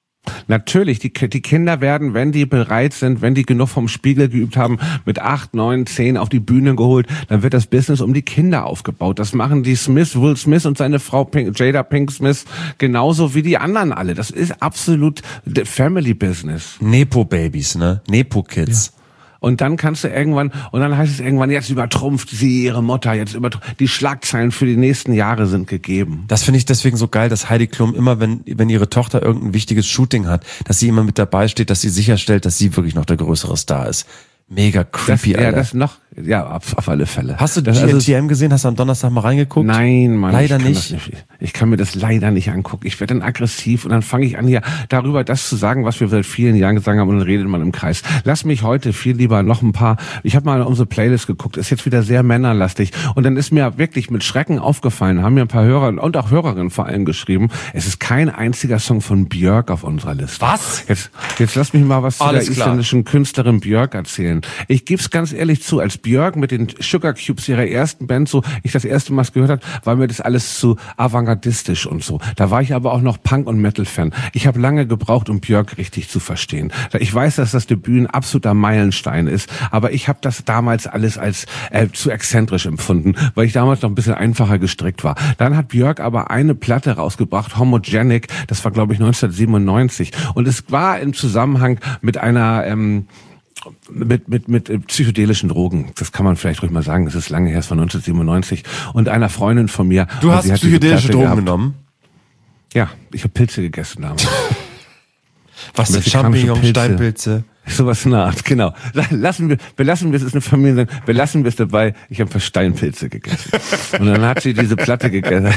Natürlich, die Kinder werden, wenn die bereit sind, wenn die genug vom Spiegel geübt haben, mit 8, 9, 10 auf die Bühne geholt, dann wird das Business um die Kinder aufgebaut. Das machen die Will Smith und seine Frau Jada Pinkett Smith genauso wie die anderen alle. Das ist absolut Family Business. Nepo-Babys, ne? Nepo-Kids. Ja. Und dann kannst du irgendwann, und dann heißt es irgendwann, jetzt übertrumpft sie ihre Mutter, die Schlagzeilen für die nächsten Jahre sind gegeben. Das finde ich deswegen so geil, dass Heidi Klum immer, wenn ihre Tochter irgendein wichtiges Shooting hat, dass sie immer mit dabei steht, dass sie sicherstellt, dass sie wirklich noch der größere Star ist. Mega creepy, Alter. Auf alle Fälle. Hast du GNTM gesehen? Hast du am Donnerstag mal reingeguckt? Nein, Mann. Leider nicht. Ich kann mir das leider nicht angucken. Ich werde dann aggressiv und dann fange ich an, hier darüber das zu sagen, was wir seit vielen Jahren gesagt haben, und dann redet man im Kreis. Lass mich heute viel lieber noch ein paar, ich habe mal in unsere Playlist geguckt, ist jetzt wieder sehr männerlastig, und dann ist mir wirklich mit Schrecken aufgefallen, haben mir ein paar Hörer und auch Hörerinnen vor allem geschrieben, es ist kein einziger Song von Björk auf unserer Liste. Was? Jetzt lass mich mal was Alles zu der klar. isländischen Künstlerin Björk erzählen. Ich gebe es ganz ehrlich zu, als Björk mit den Sugar Cubes ihrer ersten Band ich das erste Mal gehört habe, war mir das alles zu avantgardistisch und so. Da war ich aber auch noch Punk- und Metal-Fan. Ich habe lange gebraucht, um Björk richtig zu verstehen. Ich weiß, dass das Debüt ein absoluter Meilenstein ist, aber ich habe das damals alles als zu exzentrisch empfunden, weil ich damals noch ein bisschen einfacher gestrickt war. Dann hat Björk aber eine Platte rausgebracht, Homogenic, das war glaube ich 1997, und es war im Zusammenhang mit einer mit psychedelischen Drogen. Das kann man vielleicht ruhig mal sagen. Das ist lange her, es war 1997. Und einer Freundin von mir. Du hast psychedelische Drogen genommen? Ja, ich habe Pilze gegessen damals. Was sind Champignon, Steinpilze? Sowas in der Art, genau. Belassen wir, es ist eine Familie, belassen wir es dabei, ich habe Steinpilze gegessen. Und dann hat sie diese Platte gegessen,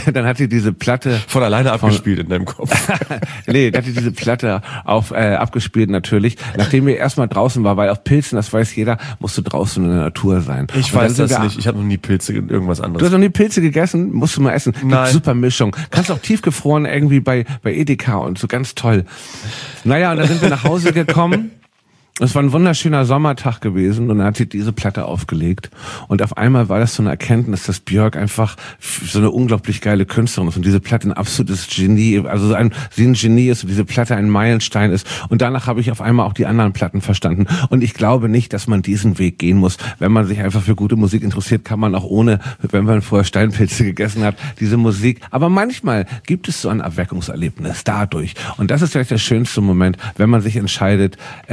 von alleine abgespielt in deinem Kopf. Nee, dann hat sie diese Platte abgespielt natürlich, nachdem wir erstmal draußen war, weil auf Pilzen, das weiß jeder, musst du draußen in der Natur sein. Ich weiß das nicht, ich habe noch nie Pilze, irgendwas anderes. Du hast noch nie Pilze gegessen? Musst du mal essen. Nein. Super Mischung. Kannst auch tiefgefroren irgendwie bei Edeka und so, ganz toll. Naja, und dann sind wir nach Hause gekommen. Es war ein wunderschöner Sommertag gewesen, und dann hat sie diese Platte aufgelegt, und auf einmal war das so eine Erkenntnis, dass Björk einfach so eine unglaublich geile Künstlerin ist und diese Platte ein absolutes Genie, also sie ein Genie ist und diese Platte ein Meilenstein ist, und danach habe ich auf einmal auch die anderen Platten verstanden, und ich glaube nicht, dass man diesen Weg gehen muss. Wenn man sich einfach für gute Musik interessiert, kann man auch ohne, wenn man vorher Steinpilze gegessen hat, diese Musik, aber manchmal gibt es so ein Erweckungserlebnis dadurch, und das ist vielleicht der schönste Moment, wenn man sich entscheidet,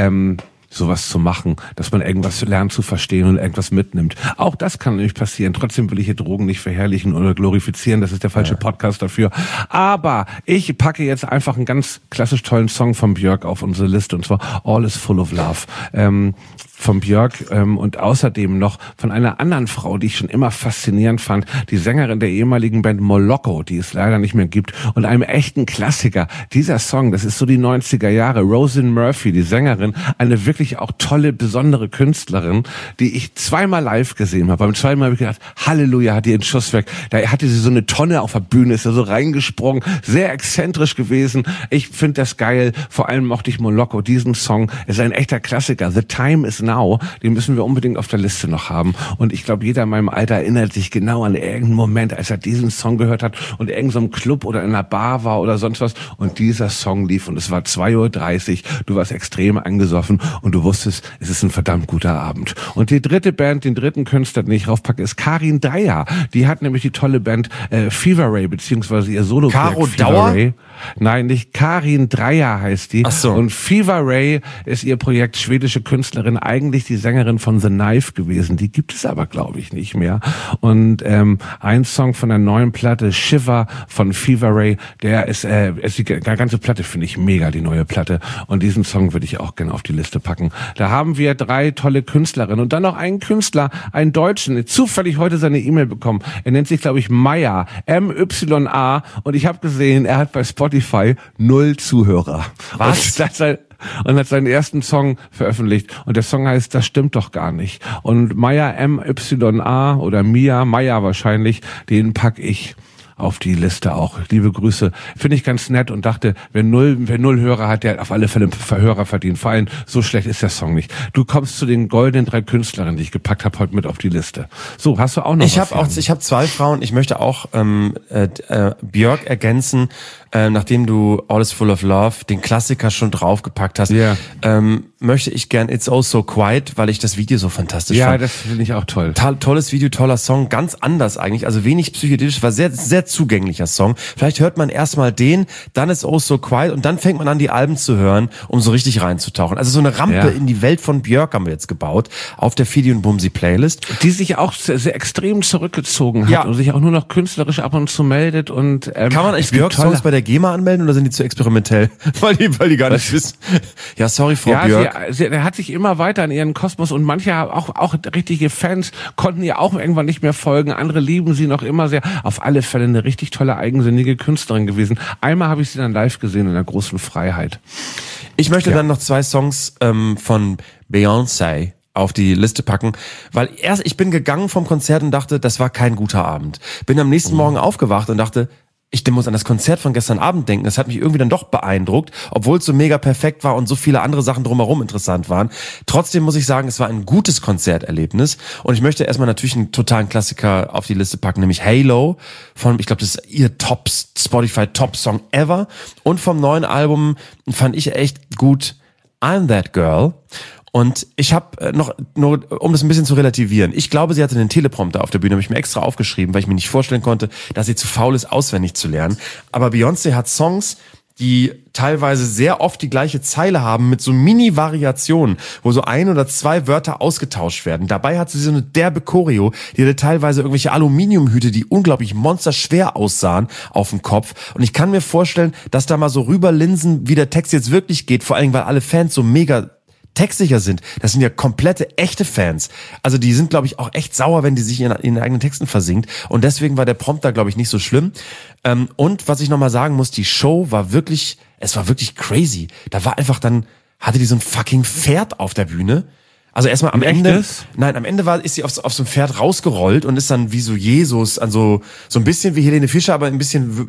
sowas zu machen, dass man irgendwas lernt zu verstehen und irgendwas mitnimmt. Auch das kann nämlich passieren. Trotzdem will ich hier Drogen nicht verherrlichen oder glorifizieren, das ist der falsche Podcast dafür. Aber ich packe jetzt einfach einen ganz klassisch tollen Song von Björk auf unsere Liste, und zwar All is Full of Love. Von Björk und außerdem noch von einer anderen Frau, die ich schon immer faszinierend fand, die Sängerin der ehemaligen Band Moloko, die es leider nicht mehr gibt, und einem echten Klassiker. Dieser Song, das ist so die 90er Jahre, Roisin Murphy, die Sängerin, eine wirklich auch tolle, besondere Künstlerin, die ich zweimal live gesehen habe. Beim zweiten Mal habe ich gedacht, Halleluja, hat die einen Schuss weg. Da hatte sie so eine Tonne auf der Bühne, ist da so reingesprungen, sehr exzentrisch gewesen. Ich finde das geil, vor allem mochte ich Moloko. Diesen Song ist ein echter Klassiker. The Time is Now, den müssen wir unbedingt auf der Liste noch haben. Und ich glaube, jeder in meinem Alter erinnert sich genau an irgendeinen Moment, als er diesen Song gehört hat und in irgendeinem Club oder in einer Bar war oder sonst was, und dieser Song lief, und es war 2:30 Uhr, du warst extrem angesoffen und du wusstest, es ist ein verdammt guter Abend. Und die dritte Band, den dritten Künstler, den ich raufpacke, ist Karin Dreier. Die hat nämlich die tolle Band Fever Ray, beziehungsweise ihr Solo-Projekt Caro Fever Dauer? Ray. Nein, nicht Karin Dreier heißt die. Ach so. Und Fever Ray ist ihr Projekt, schwedische Künstlerin, eigentlich die Sängerin von The Knife gewesen. Die gibt es aber, glaube ich, nicht mehr. Und ein Song von der neuen Platte, Shiver von Fever Ray, der ist die ganze Platte finde ich mega, die neue Platte. Und diesen Song würde ich auch gerne auf die Liste packen. Da haben wir 3 tolle Künstlerinnen und dann noch einen Künstler, einen Deutschen, zufällig heute seine E-Mail bekommen. Er nennt sich, glaube ich, Maya, M-Y-A, und ich habe gesehen, er hat bei Spotify 0 Zuhörer. Was? Und hat seinen ersten Song veröffentlicht. Und der Song heißt Das stimmt doch gar nicht. Und Maya, M-Y-A oder Maya wahrscheinlich, den pack ich auf die Liste auch. Liebe Grüße. Finde ich ganz nett und dachte, wer null Hörer hat, der hat auf alle Fälle Hörer verdient. Vor allem, so schlecht ist der Song nicht. Du kommst zu den goldenen 3 Künstlerinnen, die ich gepackt habe, heute mit auf die Liste. So, hast du auch noch Ich habe 2 Frauen. Ich möchte auch Björk ergänzen. nachdem du All Is Full of Love, den Klassiker schon draufgepackt hast, möchte ich gern It's Oh So Quiet, weil ich das Video so fantastisch fand. Ja, das finde ich auch toll. Tolles Video, toller Song, ganz anders eigentlich, also wenig psychedelisch, war sehr, sehr zugänglicher Song. Vielleicht hört man erstmal den, dann It's Oh So Quiet und dann fängt man an, die Alben zu hören, um so richtig reinzutauchen. Also so eine Rampe in die Welt von Björk haben wir jetzt gebaut, auf der Fidi und Bumsi Playlist. Die sich auch sehr, sehr extrem zurückgezogen hat und sich auch nur noch künstlerisch ab und zu meldet und kann man eigentlich Björk-Songs bei der GEMA anmelden oder sind die zu experimentell? weil die gar nicht wissen. Ja, sorry, Frau Björk. Der hat sich immer weiter in ihren Kosmos und manche auch richtige Fans konnten ihr auch irgendwann nicht mehr folgen. Andere lieben sie noch immer sehr. Auf alle Fälle eine richtig tolle, eigensinnige Künstlerin gewesen. Einmal habe ich sie dann live gesehen in der großen Freiheit. Ich möchte dann noch 2 Songs von Beyoncé auf die Liste packen, weil ich bin gegangen vom Konzert und dachte, das war kein guter Abend. Bin am nächsten Morgen aufgewacht und dachte, ich muss an das Konzert von gestern Abend denken. Das hat mich irgendwie dann doch beeindruckt, obwohl es so mega perfekt war und so viele andere Sachen drumherum interessant waren. Trotzdem muss ich sagen, es war ein gutes Konzerterlebnis und ich möchte erstmal natürlich einen totalen Klassiker auf die Liste packen, nämlich Halo von, ich glaube, das ist ihr Spotify Top Song ever und vom neuen Album fand ich echt gut I'm That Girl. Und ich habe nur um das ein bisschen zu relativieren, ich glaube, sie hatte einen Teleprompter auf der Bühne, habe ich mir extra aufgeschrieben, weil ich mir nicht vorstellen konnte, dass sie zu faul ist, auswendig zu lernen. Aber Beyoncé hat Songs, die teilweise sehr oft die gleiche Zeile haben mit so Mini-Variationen, wo so 1 oder 2 Wörter ausgetauscht werden. Dabei hat sie so eine derbe Choreo, die hatte teilweise irgendwelche Aluminiumhüte, die unglaublich monsterschwer aussahen auf dem Kopf. Und ich kann mir vorstellen, dass da mal so rüberlinsen, wie der Text jetzt wirklich geht, vor allem, weil alle Fans so mega textsicher sind. Das sind ja komplette, echte Fans. Also die sind, glaube ich, auch echt sauer, wenn die sich in ihren eigenen Texten versinkt. Und deswegen war der Prompter, glaube ich, nicht so schlimm. Und was ich nochmal sagen muss, die Show war wirklich, es war wirklich crazy. Da war einfach dann, hatte die so ein fucking Pferd auf der Bühne. Also erstmal am Ende, am Ende ist sie auf so ein Pferd rausgerollt und ist dann wie so Jesus, also so ein bisschen wie Helene Fischer, aber ein bisschen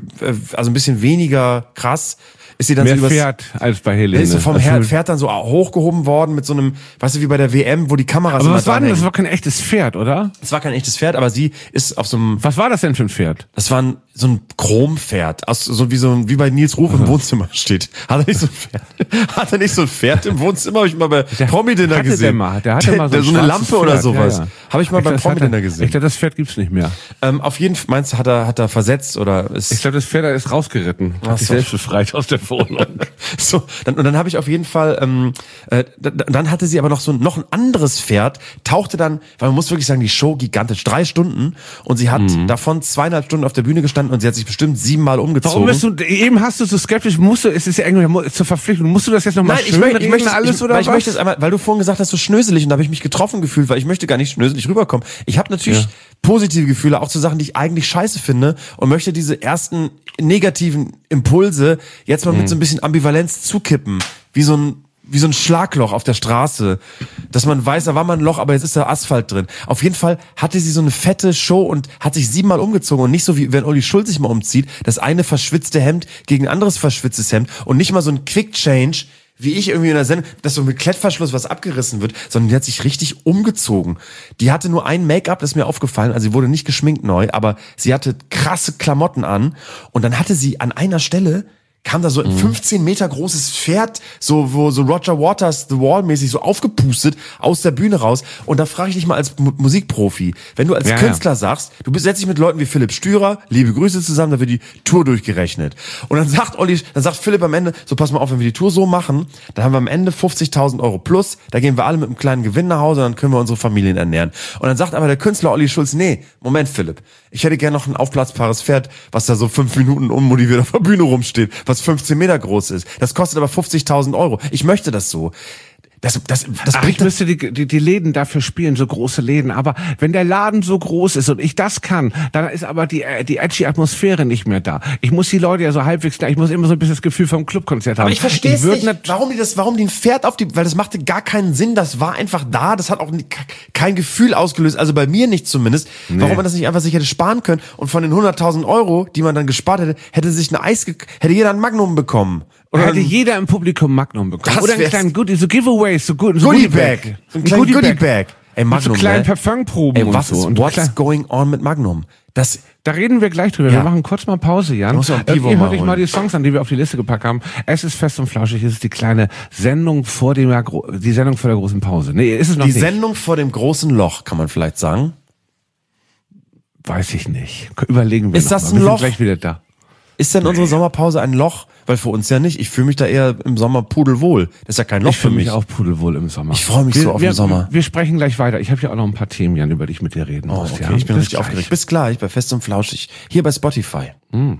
weniger krass. Ist sie dann mehr so Pferd als bei Helene. Ist so vom Pferd dann so hochgehoben worden mit so einem, weißt du, wie bei der WM, wo die Kameras aber was war denn? Das war kein echtes Pferd, oder? Es war kein echtes Pferd, aber sie ist auf so einem... Was war das denn für ein Pferd? Das war so ein Chrompferd, wie bei Nils Ruf im Wohnzimmer steht. Hat er nicht so ein Pferd im Wohnzimmer? Habe ich mal bei Promi-Dinner gesehen. Der hatte mal so eine Lampe Pferd oder sowas. Ja. Habe ich mal bei Promi-Dinner gesehen. Ich glaube, das Pferd gibt's nicht mehr. Auf jeden Fall, meinst du, hat er versetzt oder ist... Ich glaube, das Pferd ist rausgeritten. Hat sich selbst befreit aus der Wohnung. So, dann habe ich auf jeden Fall, dann hatte sie aber noch ein anderes Pferd, tauchte dann, weil man muss wirklich sagen, die Show gigantisch, 3 Stunden und sie hat davon 2,5 Stunden auf der Bühne gestanden und sie hat sich bestimmt 7 Mal umgezogen. Warum eben hast du so skeptisch, es ist ja irgendwie zur Verpflichtung, musst du das jetzt nochmal schön reden, ich möchte es einmal, weil du vorhin gesagt hast, so schnöselig und da habe ich mich getroffen gefühlt, weil ich möchte gar nicht schnöselig rüberkommen. Ich habe natürlich positive Gefühle, auch zu Sachen, die ich eigentlich scheiße finde und möchte diese ersten negativen Impulse jetzt mal mit so ein bisschen Ambivalenz zukippen, wie so ein Schlagloch auf der Straße, dass man weiß, da war mal ein Loch, aber jetzt ist da Asphalt drin. Auf jeden Fall hatte sie so eine fette Show und hat sich 7 Mal umgezogen und nicht so wie wenn Olli Schulz sich mal umzieht, das eine verschwitzte Hemd gegen ein anderes verschwitztes Hemd und nicht mal so ein Quick Change, wie ich irgendwie in der Sendung, dass so mit Klettverschluss was abgerissen wird, sondern die hat sich richtig umgezogen. Die hatte nur ein Make-up, das ist mir aufgefallen, also sie wurde nicht geschminkt neu, aber sie hatte krasse Klamotten an und dann hatte sie an einer Stelle kam da so ein 15 Meter großes Pferd, so Roger Waters The Wall mäßig so aufgepustet aus der Bühne raus. Und da frage ich dich mal als Musikprofi, wenn du als Künstler sagst, du setzt dich mit Leuten wie Philipp Stürer, liebe Grüße zusammen, da wird die Tour durchgerechnet. Und dann sagt Philipp am Ende, so pass mal auf, wenn wir die Tour so machen, dann haben wir am Ende 50.000 Euro plus, da gehen wir alle mit einem kleinen Gewinn nach Hause und dann können wir unsere Familien ernähren. Und dann sagt aber der Künstler Olli Schulz, nee, Moment Philipp, ich hätte gerne noch ein aufblasbares Pferd, was da so 5 Minuten unmotiviert auf der Bühne rumsteht, was 15 Meter groß ist. Das kostet aber 50.000 Euro. Ich möchte das so. Das ich müsste die Läden dafür spielen, so große Läden. Aber wenn der Laden so groß ist und ich das kann, dann ist aber die edgy Atmosphäre nicht mehr da. Ich muss die Leute ja so halbwegs, ich muss immer so ein bisschen das Gefühl vom Clubkonzert haben. Aber ich verstehe es nicht, warum die ein Pferd weil das machte gar keinen Sinn. Das war einfach da. Das hat auch kein Gefühl ausgelöst. Also bei mir nicht zumindest. Nee. Warum man das nicht einfach sich hätte sparen können und von den 100.000 Euro, die man dann gespart hätte, hätte jeder ein Magnum bekommen. Oder hätte jeder im Publikum Magnum bekommen. Oder einen kleinen so Giveaways, so Goodie Bag. So ein kleines Goodie Bag. Ey, Magnum, so kleinen Parfumproben und so. What's going on mit Magnum? Das Da reden wir gleich drüber. Ja. Wir machen kurz mal Pause, Jan. Muss auch ein Pivo Hört mal euch holen. mal die Songs an, die wir auf die Liste gepackt haben. Es ist fest und flauschig. Es ist die kleine Sendung vor die Sendung vor der großen Pause. Nee, ist es noch Die nicht. Sendung vor dem großen Loch, kann man vielleicht sagen. Weiß ich nicht. Überlegen wir Ist das noch ein mal. Wir Loch? sind gleich wieder da. Ist denn unsere Sommerpause ein Loch? Weil für uns ja nicht. Ich fühle mich da eher im Sommer pudelwohl. Das ist ja kein Loch Ich für fühle mich mich. auch pudelwohl im Sommer. Ich freue mich so auf den Sommer. Wir sprechen gleich weiter. Ich habe ja auch noch ein paar Themen, Jan, über die ich mit dir reden Oh, muss. okay, Ja? ich bin Bis richtig gleich. aufgeregt. Bis gleich bei Fest und Flauschig. Hier bei Spotify.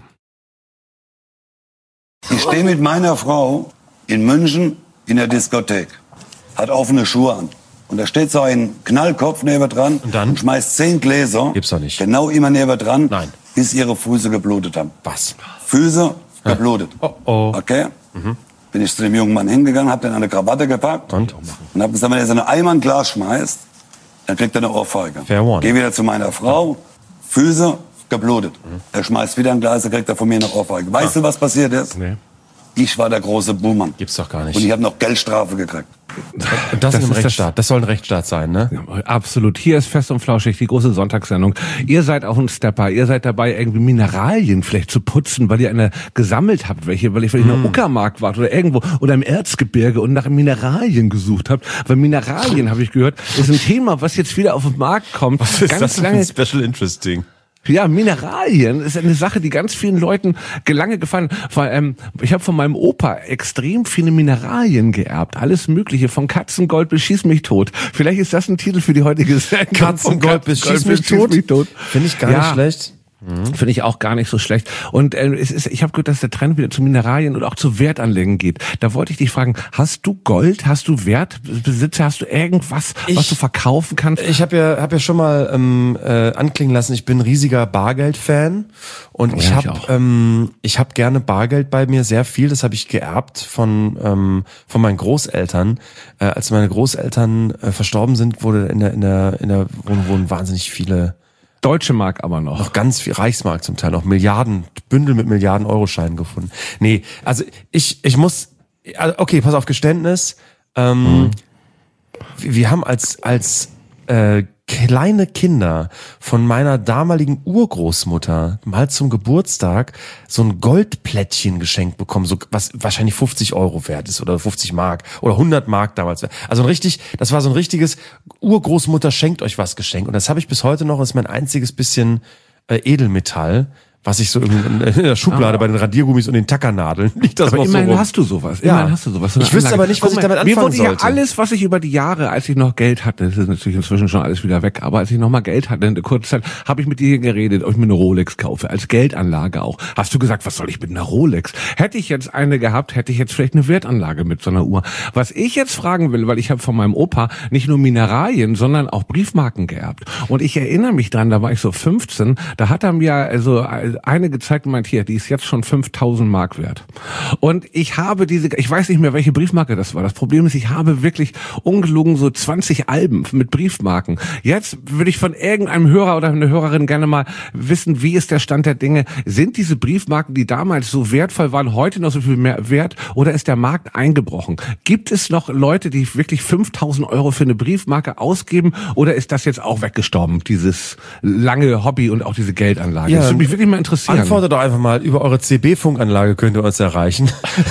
Ich stehe mit meiner Frau in München in der Diskothek, hat offene Schuhe an. Und da steht so ein Knallkopf neben dran Und dann? schmeißt 10 Gläser, Gibt's doch nicht. genau immer neben dran, Nein. bis ihre Füße geblutet haben. Was? Füße geblutet. Oh. Okay? Bin ich zu dem jungen Mann hingegangen, hab den an eine Krawatte gepackt Und? hab gesagt, wenn er so eine Eimer ein Glas schmeißt, dann kriegt er eine Ohrfeige. Fair warning. Geh wieder zu meiner Frau, Füße geblutet. Er schmeißt wieder ein Glas, dann kriegt er von mir eine Ohrfeige. Weißt du, was passiert ist? Nee. Ich war der große Buhmann. Gibt's doch gar nicht. Und ich habe noch Geldstrafe gekriegt. Und das in einem ist das- Rechtsstaat. Das soll ein Rechtsstaat sein, ne? Absolut. Hier ist Fest und Flauschig, die große Sonntagssendung. Ihr seid auch ein Stepper. Ihr seid dabei, irgendwie Mineralien vielleicht zu putzen, weil ihr eine gesammelt habt, welche, weil ihr vielleicht in der Uckermark wart oder irgendwo oder im Erzgebirge und nach Mineralien gesucht habt. Weil Mineralien, habe ich gehört, ist ein Thema, was jetzt wieder auf den Markt kommt. Special Interest Ding? Ja, Mineralien ist eine Sache, die ganz vielen Leuten lange gefallen. Ich habe von meinem Opa extrem viele Mineralien geerbt. Alles Mögliche, von Katzengold bis Schieß mich tot. Vielleicht ist das ein Titel für die heutige Sendung. Katzengold bis Schieß mich tot? Finde ich gar nicht schlecht. Finde ich auch gar nicht so schlecht. Und ich habe gehört, dass der Trend wieder zu Mineralien und auch zu Wertanlängen geht. Da wollte ich dich fragen, hast du Gold, hast du Wertbesitze, hast du irgendwas, was du verkaufen kannst? Ich habe ja schon mal anklingen lassen, ich bin ein riesiger Bargeld-Fan und ich habe gerne Bargeld bei mir, sehr viel. Das habe ich geerbt von meinen Großeltern. Als meine Großeltern verstorben sind, wurde in der Wohnung wahnsinnig viele Deutsche Mark aber noch. ganz viel Reichsmark zum Teil, noch Bündel mit Milliarden-Euro-Scheinen gefunden. Nee, also ich muss, okay, pass auf, Geständnis. Wir haben als kleine Kinder von meiner damaligen Urgroßmutter mal zum Geburtstag so ein Goldplättchen geschenkt bekommen, so was wahrscheinlich 50 Euro wert ist oder 50 Mark oder 100 Mark damals. Also das war so ein richtiges Urgroßmutter schenkt euch was Geschenk und das habe ich bis heute noch, das ist mein einziges bisschen Edelmetall, was ich so in der Schublade bei den Radiergummis und den Tackernadeln liegt das Aber noch so immerhin rum. hast du sowas. Ja. Immerhin hast du sowas. So eine Ich wüsste Anlage. aber nicht, was Guck ich mal, damit anfangen mir wurde sollte. ja alles, was ich über die Jahre, als ich noch Geld hatte, das ist natürlich inzwischen schon alles wieder weg, aber als ich noch mal Geld hatte, in der kurzen Zeit, habe ich mit dir geredet, ob ich mir eine Rolex kaufe, als Geldanlage auch. Hast du gesagt, was soll ich mit einer Rolex? Hätte ich jetzt eine gehabt, hätte ich jetzt vielleicht eine Wertanlage mit so einer Uhr. Was ich jetzt fragen will, weil ich habe von meinem Opa nicht nur Mineralien, sondern auch Briefmarken geerbt. Und ich erinnere mich dran, da war ich so 15, da hat er mir also eine gezeigt und meint, hier, die ist jetzt schon 5.000 Mark wert. Und ich habe ich weiß nicht mehr, welche Briefmarke das war. Das Problem ist, ich habe wirklich ungelogen so 20 Alben mit Briefmarken. Jetzt würde ich von irgendeinem Hörer oder einer Hörerin gerne mal wissen, wie ist der Stand der Dinge? Sind diese Briefmarken, die damals so wertvoll waren, heute noch so viel mehr wert oder ist der Markt eingebrochen? Gibt es noch Leute, die wirklich 5.000 Euro für eine Briefmarke ausgeben oder ist das jetzt auch weggestorben, dieses lange Hobby und auch diese Geldanlage? Ja, das würde mich wirklich mal interessieren. Antwortet doch einfach mal, über eure CB-Funkanlage könnt ihr uns erreichen.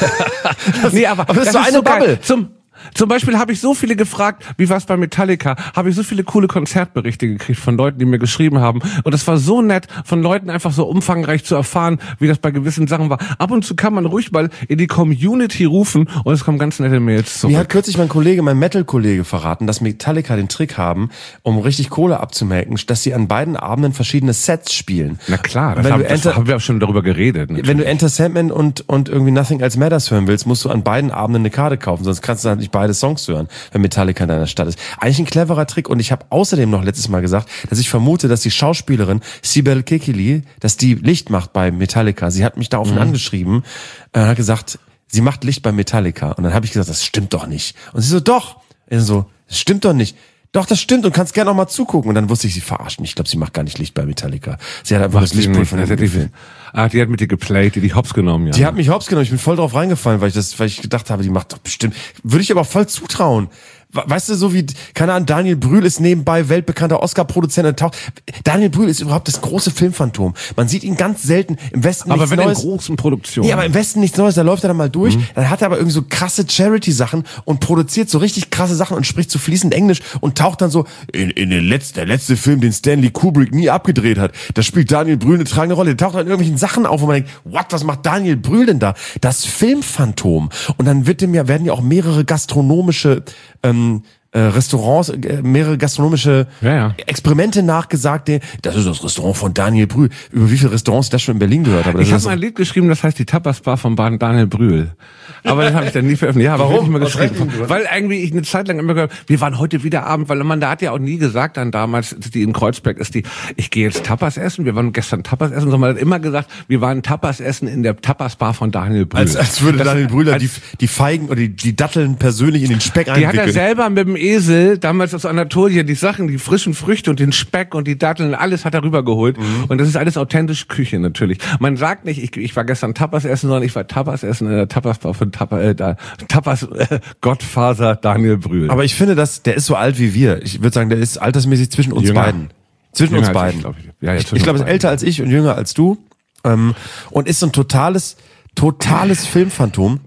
Nee, aber das ist so eine geil. Bubble. Zum Beispiel habe ich so viele gefragt, wie war es bei Metallica, habe ich so viele coole Konzertberichte gekriegt von Leuten, die mir geschrieben haben. Und es war so nett, von Leuten einfach so umfangreich zu erfahren, wie das bei gewissen Sachen war. Ab und zu kann man ruhig mal in die Community rufen und es kommen ganz nette Mails zurück. Mir hat kürzlich mein Metal-Kollege verraten, dass Metallica den Trick haben, um richtig Kohle abzumelken, dass sie an beiden Abenden verschiedene Sets spielen. Na klar, das Wenn haben wir auch schon darüber geredet. Natürlich. Wenn du Enter Sandman und irgendwie Nothing Else Matters hören willst, musst du an beiden Abenden eine Karte kaufen, sonst kannst du halt nicht beide Songs hören, wenn Metallica in deiner Stadt ist. Eigentlich ein cleverer Trick und ich habe außerdem noch letztes Mal gesagt, dass ich vermute, dass die Schauspielerin Sibel Kekili, dass die Licht macht bei Metallica. Sie hat mich daraufhin angeschrieben, hat gesagt, sie macht Licht bei Metallica. Und dann habe ich gesagt, das stimmt doch nicht. Und sie so, doch. Ich so, das stimmt doch nicht. Doch, das stimmt und kannst gerne auch mal zugucken. Und dann wusste ich, sie verarscht mich. Ich glaube, sie macht gar nicht Licht bei Metallica. Sie hat einfach das Lichtpult von dem Film. Die hat mit dir geplayt, die dich hops genommen, ja. Die hat mich hops genommen. Ich bin voll drauf reingefallen, weil ich gedacht habe, die macht doch bestimmt. Würde ich aber voll zutrauen. Weißt du, so wie, keine Ahnung, Daniel Brühl ist nebenbei weltbekannter Oscar-Produzent und taucht. Daniel Brühl ist überhaupt das große Filmphantom. Man sieht ihn ganz selten, im Westen aber nichts wenn Neues. in großen Produktionen. Nee, aber im Westen nichts Neues, da läuft er dann mal durch, dann hat er aber irgendwie so krasse Charity-Sachen und produziert so richtig krasse Sachen und spricht so fließend Englisch und taucht dann so in der letzte Film, den Stanley Kubrick nie abgedreht hat. Da spielt Daniel Brühl eine tragende Rolle. Der taucht dann in irgendwelchen Sachen auf, wo man denkt, was macht Daniel Brühl denn da? Das Filmphantom. Und dann werden ja auch mehrere gastronomische Restaurants, mehrere gastronomische Experimente nachgesagt. Das ist das Restaurant von Daniel Brühl. Über wie viele Restaurants ich das schon in Berlin gehört habe. Ich habe mal ein Lied geschrieben, das heißt die Tapas-Bar von Daniel Brühl. Aber das habe ich dann nie veröffentlicht. Ja, warum? Mal geschrieben. Weil irgendwie ich eine Zeit lang immer gehört, wir waren heute wieder Abend, weil man da hat ja auch nie gesagt dann damals, die in Kreuzberg ist ich gehe jetzt Tapas essen, wir waren gestern Tapas essen, sondern man hat immer gesagt, wir waren Tapas essen in der Tapas-Bar von Daniel Brühl. Als würde Daniel Brühl die Feigen oder die Datteln persönlich in den Speck einwickeln. Die hat er selber mit dem Esel, damals aus Anatolien, die Sachen, die frischen Früchte und den Speck und die Datteln, alles hat er rübergeholt. Und das ist alles authentische Küche natürlich. Man sagt nicht, ich war gestern Tapas essen, sondern ich war Tapas essen in der Tapas-Bar von Tapas Gottfaser Daniel Brühl. Aber ich finde, der ist so alt wie wir. Ich würde sagen, der ist altersmäßig zwischen uns beiden. Zwischen uns beiden. Ich glaube, er ist älter als ich und jünger als du. Und ist so ein totales Filmphantom.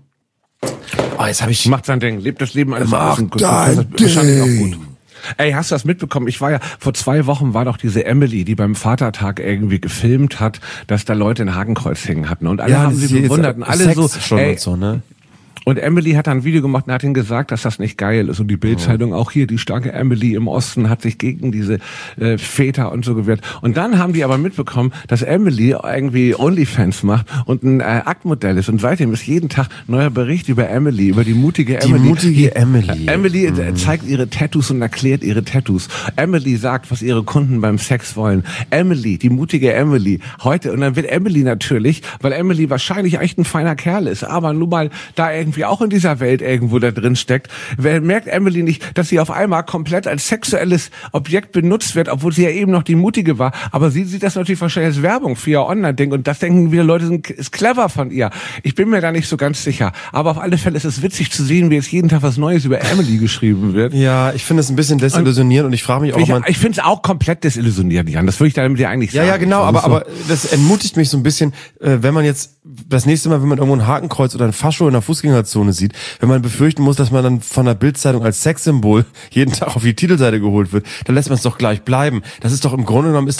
Oh, jetzt habe ich... Macht sein Ding, lebt das Leben eines Außen. Wahrscheinlich auch gut. Ey, hast du das mitbekommen? Vor 2 Wochen war doch diese Emily, die beim Vatertag irgendwie gefilmt hat, dass da Leute ein Hakenkreuz hängen hatten. Und alle haben sie bewundert und alle Sex so, schon und so, ne? Und Emily hat dann ein Video gemacht und hat ihnen gesagt, dass das nicht geil ist. Und die Bild-Zeitung auch hier, die starke Emily im Osten hat sich gegen diese Väter und so gewehrt. Und dann haben die aber mitbekommen, dass Emily irgendwie Onlyfans macht und ein Aktmodell ist. Und seitdem ist jeden Tag ein neuer Bericht über Emily, über die mutige Emily. Die mutige Emily. Emily zeigt ihre Tattoos und erklärt ihre Tattoos. Emily sagt, was ihre Kunden beim Sex wollen. Emily, die mutige Emily. Heute, und dann wird Emily natürlich, weil Emily wahrscheinlich echt ein feiner Kerl ist, aber nur mal da irgendwie auch in dieser Welt irgendwo da drin steckt, merkt Emily nicht, dass sie auf einmal komplett als sexuelles Objekt benutzt wird, obwohl sie ja eben noch die Mutige war. Aber sie sieht das natürlich wahrscheinlich als Werbung für ihr Online-Ding und das denken wieder Leute, ist clever von ihr. Ich bin mir da nicht so ganz sicher. Aber auf alle Fälle ist es witzig zu sehen, wie jetzt jeden Tag was Neues über Emily geschrieben wird. Ja, ich finde es ein bisschen desillusionierend und ich frage mich auch mal... Ich finde es auch komplett desillusionierend, Jan. Das würde ich da mit dir eigentlich sagen. Ja, genau, aber das entmutigt mich so ein bisschen, wenn man jetzt das nächste Mal, wenn man irgendwo ein Hakenkreuz oder ein Fascho in der Fußgängerzone sieht, wenn man befürchten muss, dass man dann von der Bild-Zeitung als Sexsymbol jeden Tag auf die Titelseite geholt wird, dann lässt man es doch gleich bleiben. Das ist doch im Grunde genommen,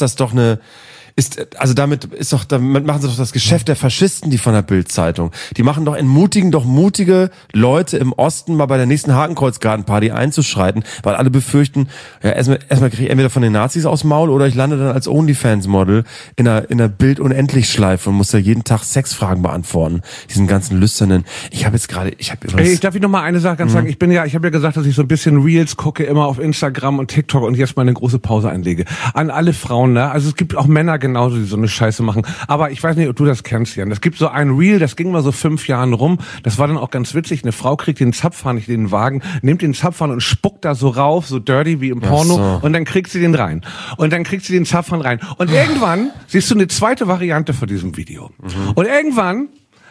damit machen sie doch das Geschäft der Faschisten, die von der Bild-Zeitung. Die entmutigen doch mutige Leute im Osten mal bei der nächsten Hakenkreuzgartenparty einzuschreiten, weil alle befürchten, ja, erstmal kriege ich entweder von den Nazis aufs Maul oder ich lande dann als Onlyfans-Model in einer Bild-Unendlich-Schleife und muss da jeden Tag Sexfragen beantworten. Diesen ganzen lüsternen. Ich darf ich noch mal eine Sache ganz sagen? Ich habe ja gesagt, dass ich so ein bisschen Reels gucke, immer auf Instagram und TikTok und jetzt mal eine große Pause einlege. An alle Frauen, ne? Also es gibt auch Männer genauso, die so eine Scheiße machen. Aber ich weiß nicht, ob du das kennst, Jan. Es gibt so ein Reel, das ging mal so 5 Jahren rum. Das war dann auch ganz witzig. Eine Frau kriegt den Zapfhahn nicht in den Wagen, nimmt den Zapfhahn und spuckt da so rauf, so dirty wie im Porno. So. Und dann kriegt sie den rein. Und dann kriegt sie den Zapfhahn rein. Und irgendwann siehst du eine zweite Variante von diesem Video. Und irgendwann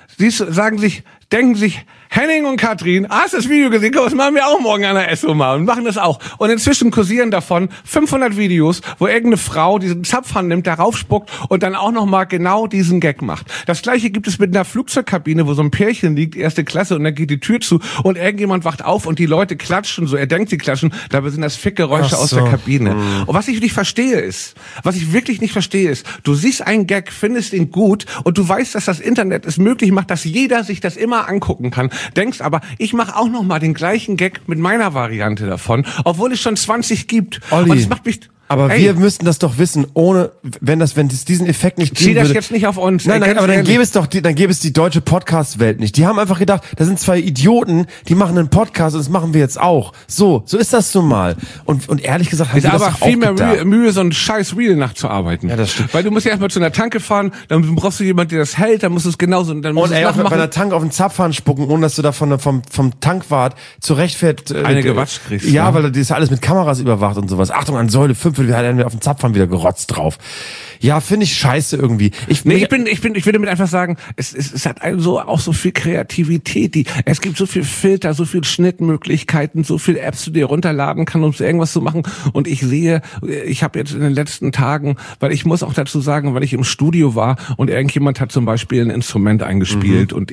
denken sich Henning und Katrin, hast du das Video gesehen? Komm, das machen wir auch morgen an der SO mal und machen das auch. Und inzwischen kursieren davon 500 Videos, wo irgendeine Frau diesen Zapfhahn nimmt, darauf spuckt und dann auch nochmal genau diesen Gag macht. Das gleiche gibt es mit einer Flugzeugkabine, wo so ein Pärchen liegt, 1. Klasse, und dann geht die Tür zu und irgendjemand wacht auf und die Leute klatschen so. Er denkt, sie klatschen, dabei sind das Fickgeräusche aus der Kabine. Und was ich wirklich nicht verstehe ist, du siehst einen Gag, findest ihn gut und du weißt, dass das Internet es möglich macht, dass jeder sich das immer angucken kann. Denkst aber, ich mache auch noch mal den gleichen Gag mit meiner Variante davon, obwohl es schon 20 gibt. Olli, und es macht mich... Aber wir müssten das doch wissen, wenn es diesen Effekt nicht geben würde. Zieh das jetzt nicht auf uns. Nein, aber dann gäbe es die deutsche Podcast-Welt nicht. Die haben einfach gedacht, da sind 2 Idioten, die machen einen Podcast und das machen wir jetzt auch. So ist das nun mal. Und ehrlich gesagt, haben die das aber auch viel mehr gedacht. Mühe, so ein scheiß Reel nachzuarbeiten. Ja, das stimmt. Weil du musst ja erstmal zu einer Tanke fahren, dann brauchst du jemanden, der das hält, dann musst du es genauso, und dann musst du es nachmachen. Bei einer Tank auf den Zapfhahn spucken, ohne dass du da vom Tankwart zurechtfährt. Eine Gewatsch kriegst. Ja, weil das ist ja alles mit Kameras überwacht und sowas. Achtung, an Säule 5 hat auf dem Zapfhahn wieder gerotzt drauf. Ja, finde ich scheiße irgendwie. Ich will damit einfach sagen, es hat auch so viel Kreativität. Es gibt so viel Filter, so viel Schnittmöglichkeiten, so viel Apps, die du dir runterladen kannst, um irgendwas zu machen. Und ich habe jetzt in den letzten Tagen, weil ich muss auch dazu sagen, weil ich im Studio war und irgendjemand hat zum Beispiel ein Instrument eingespielt und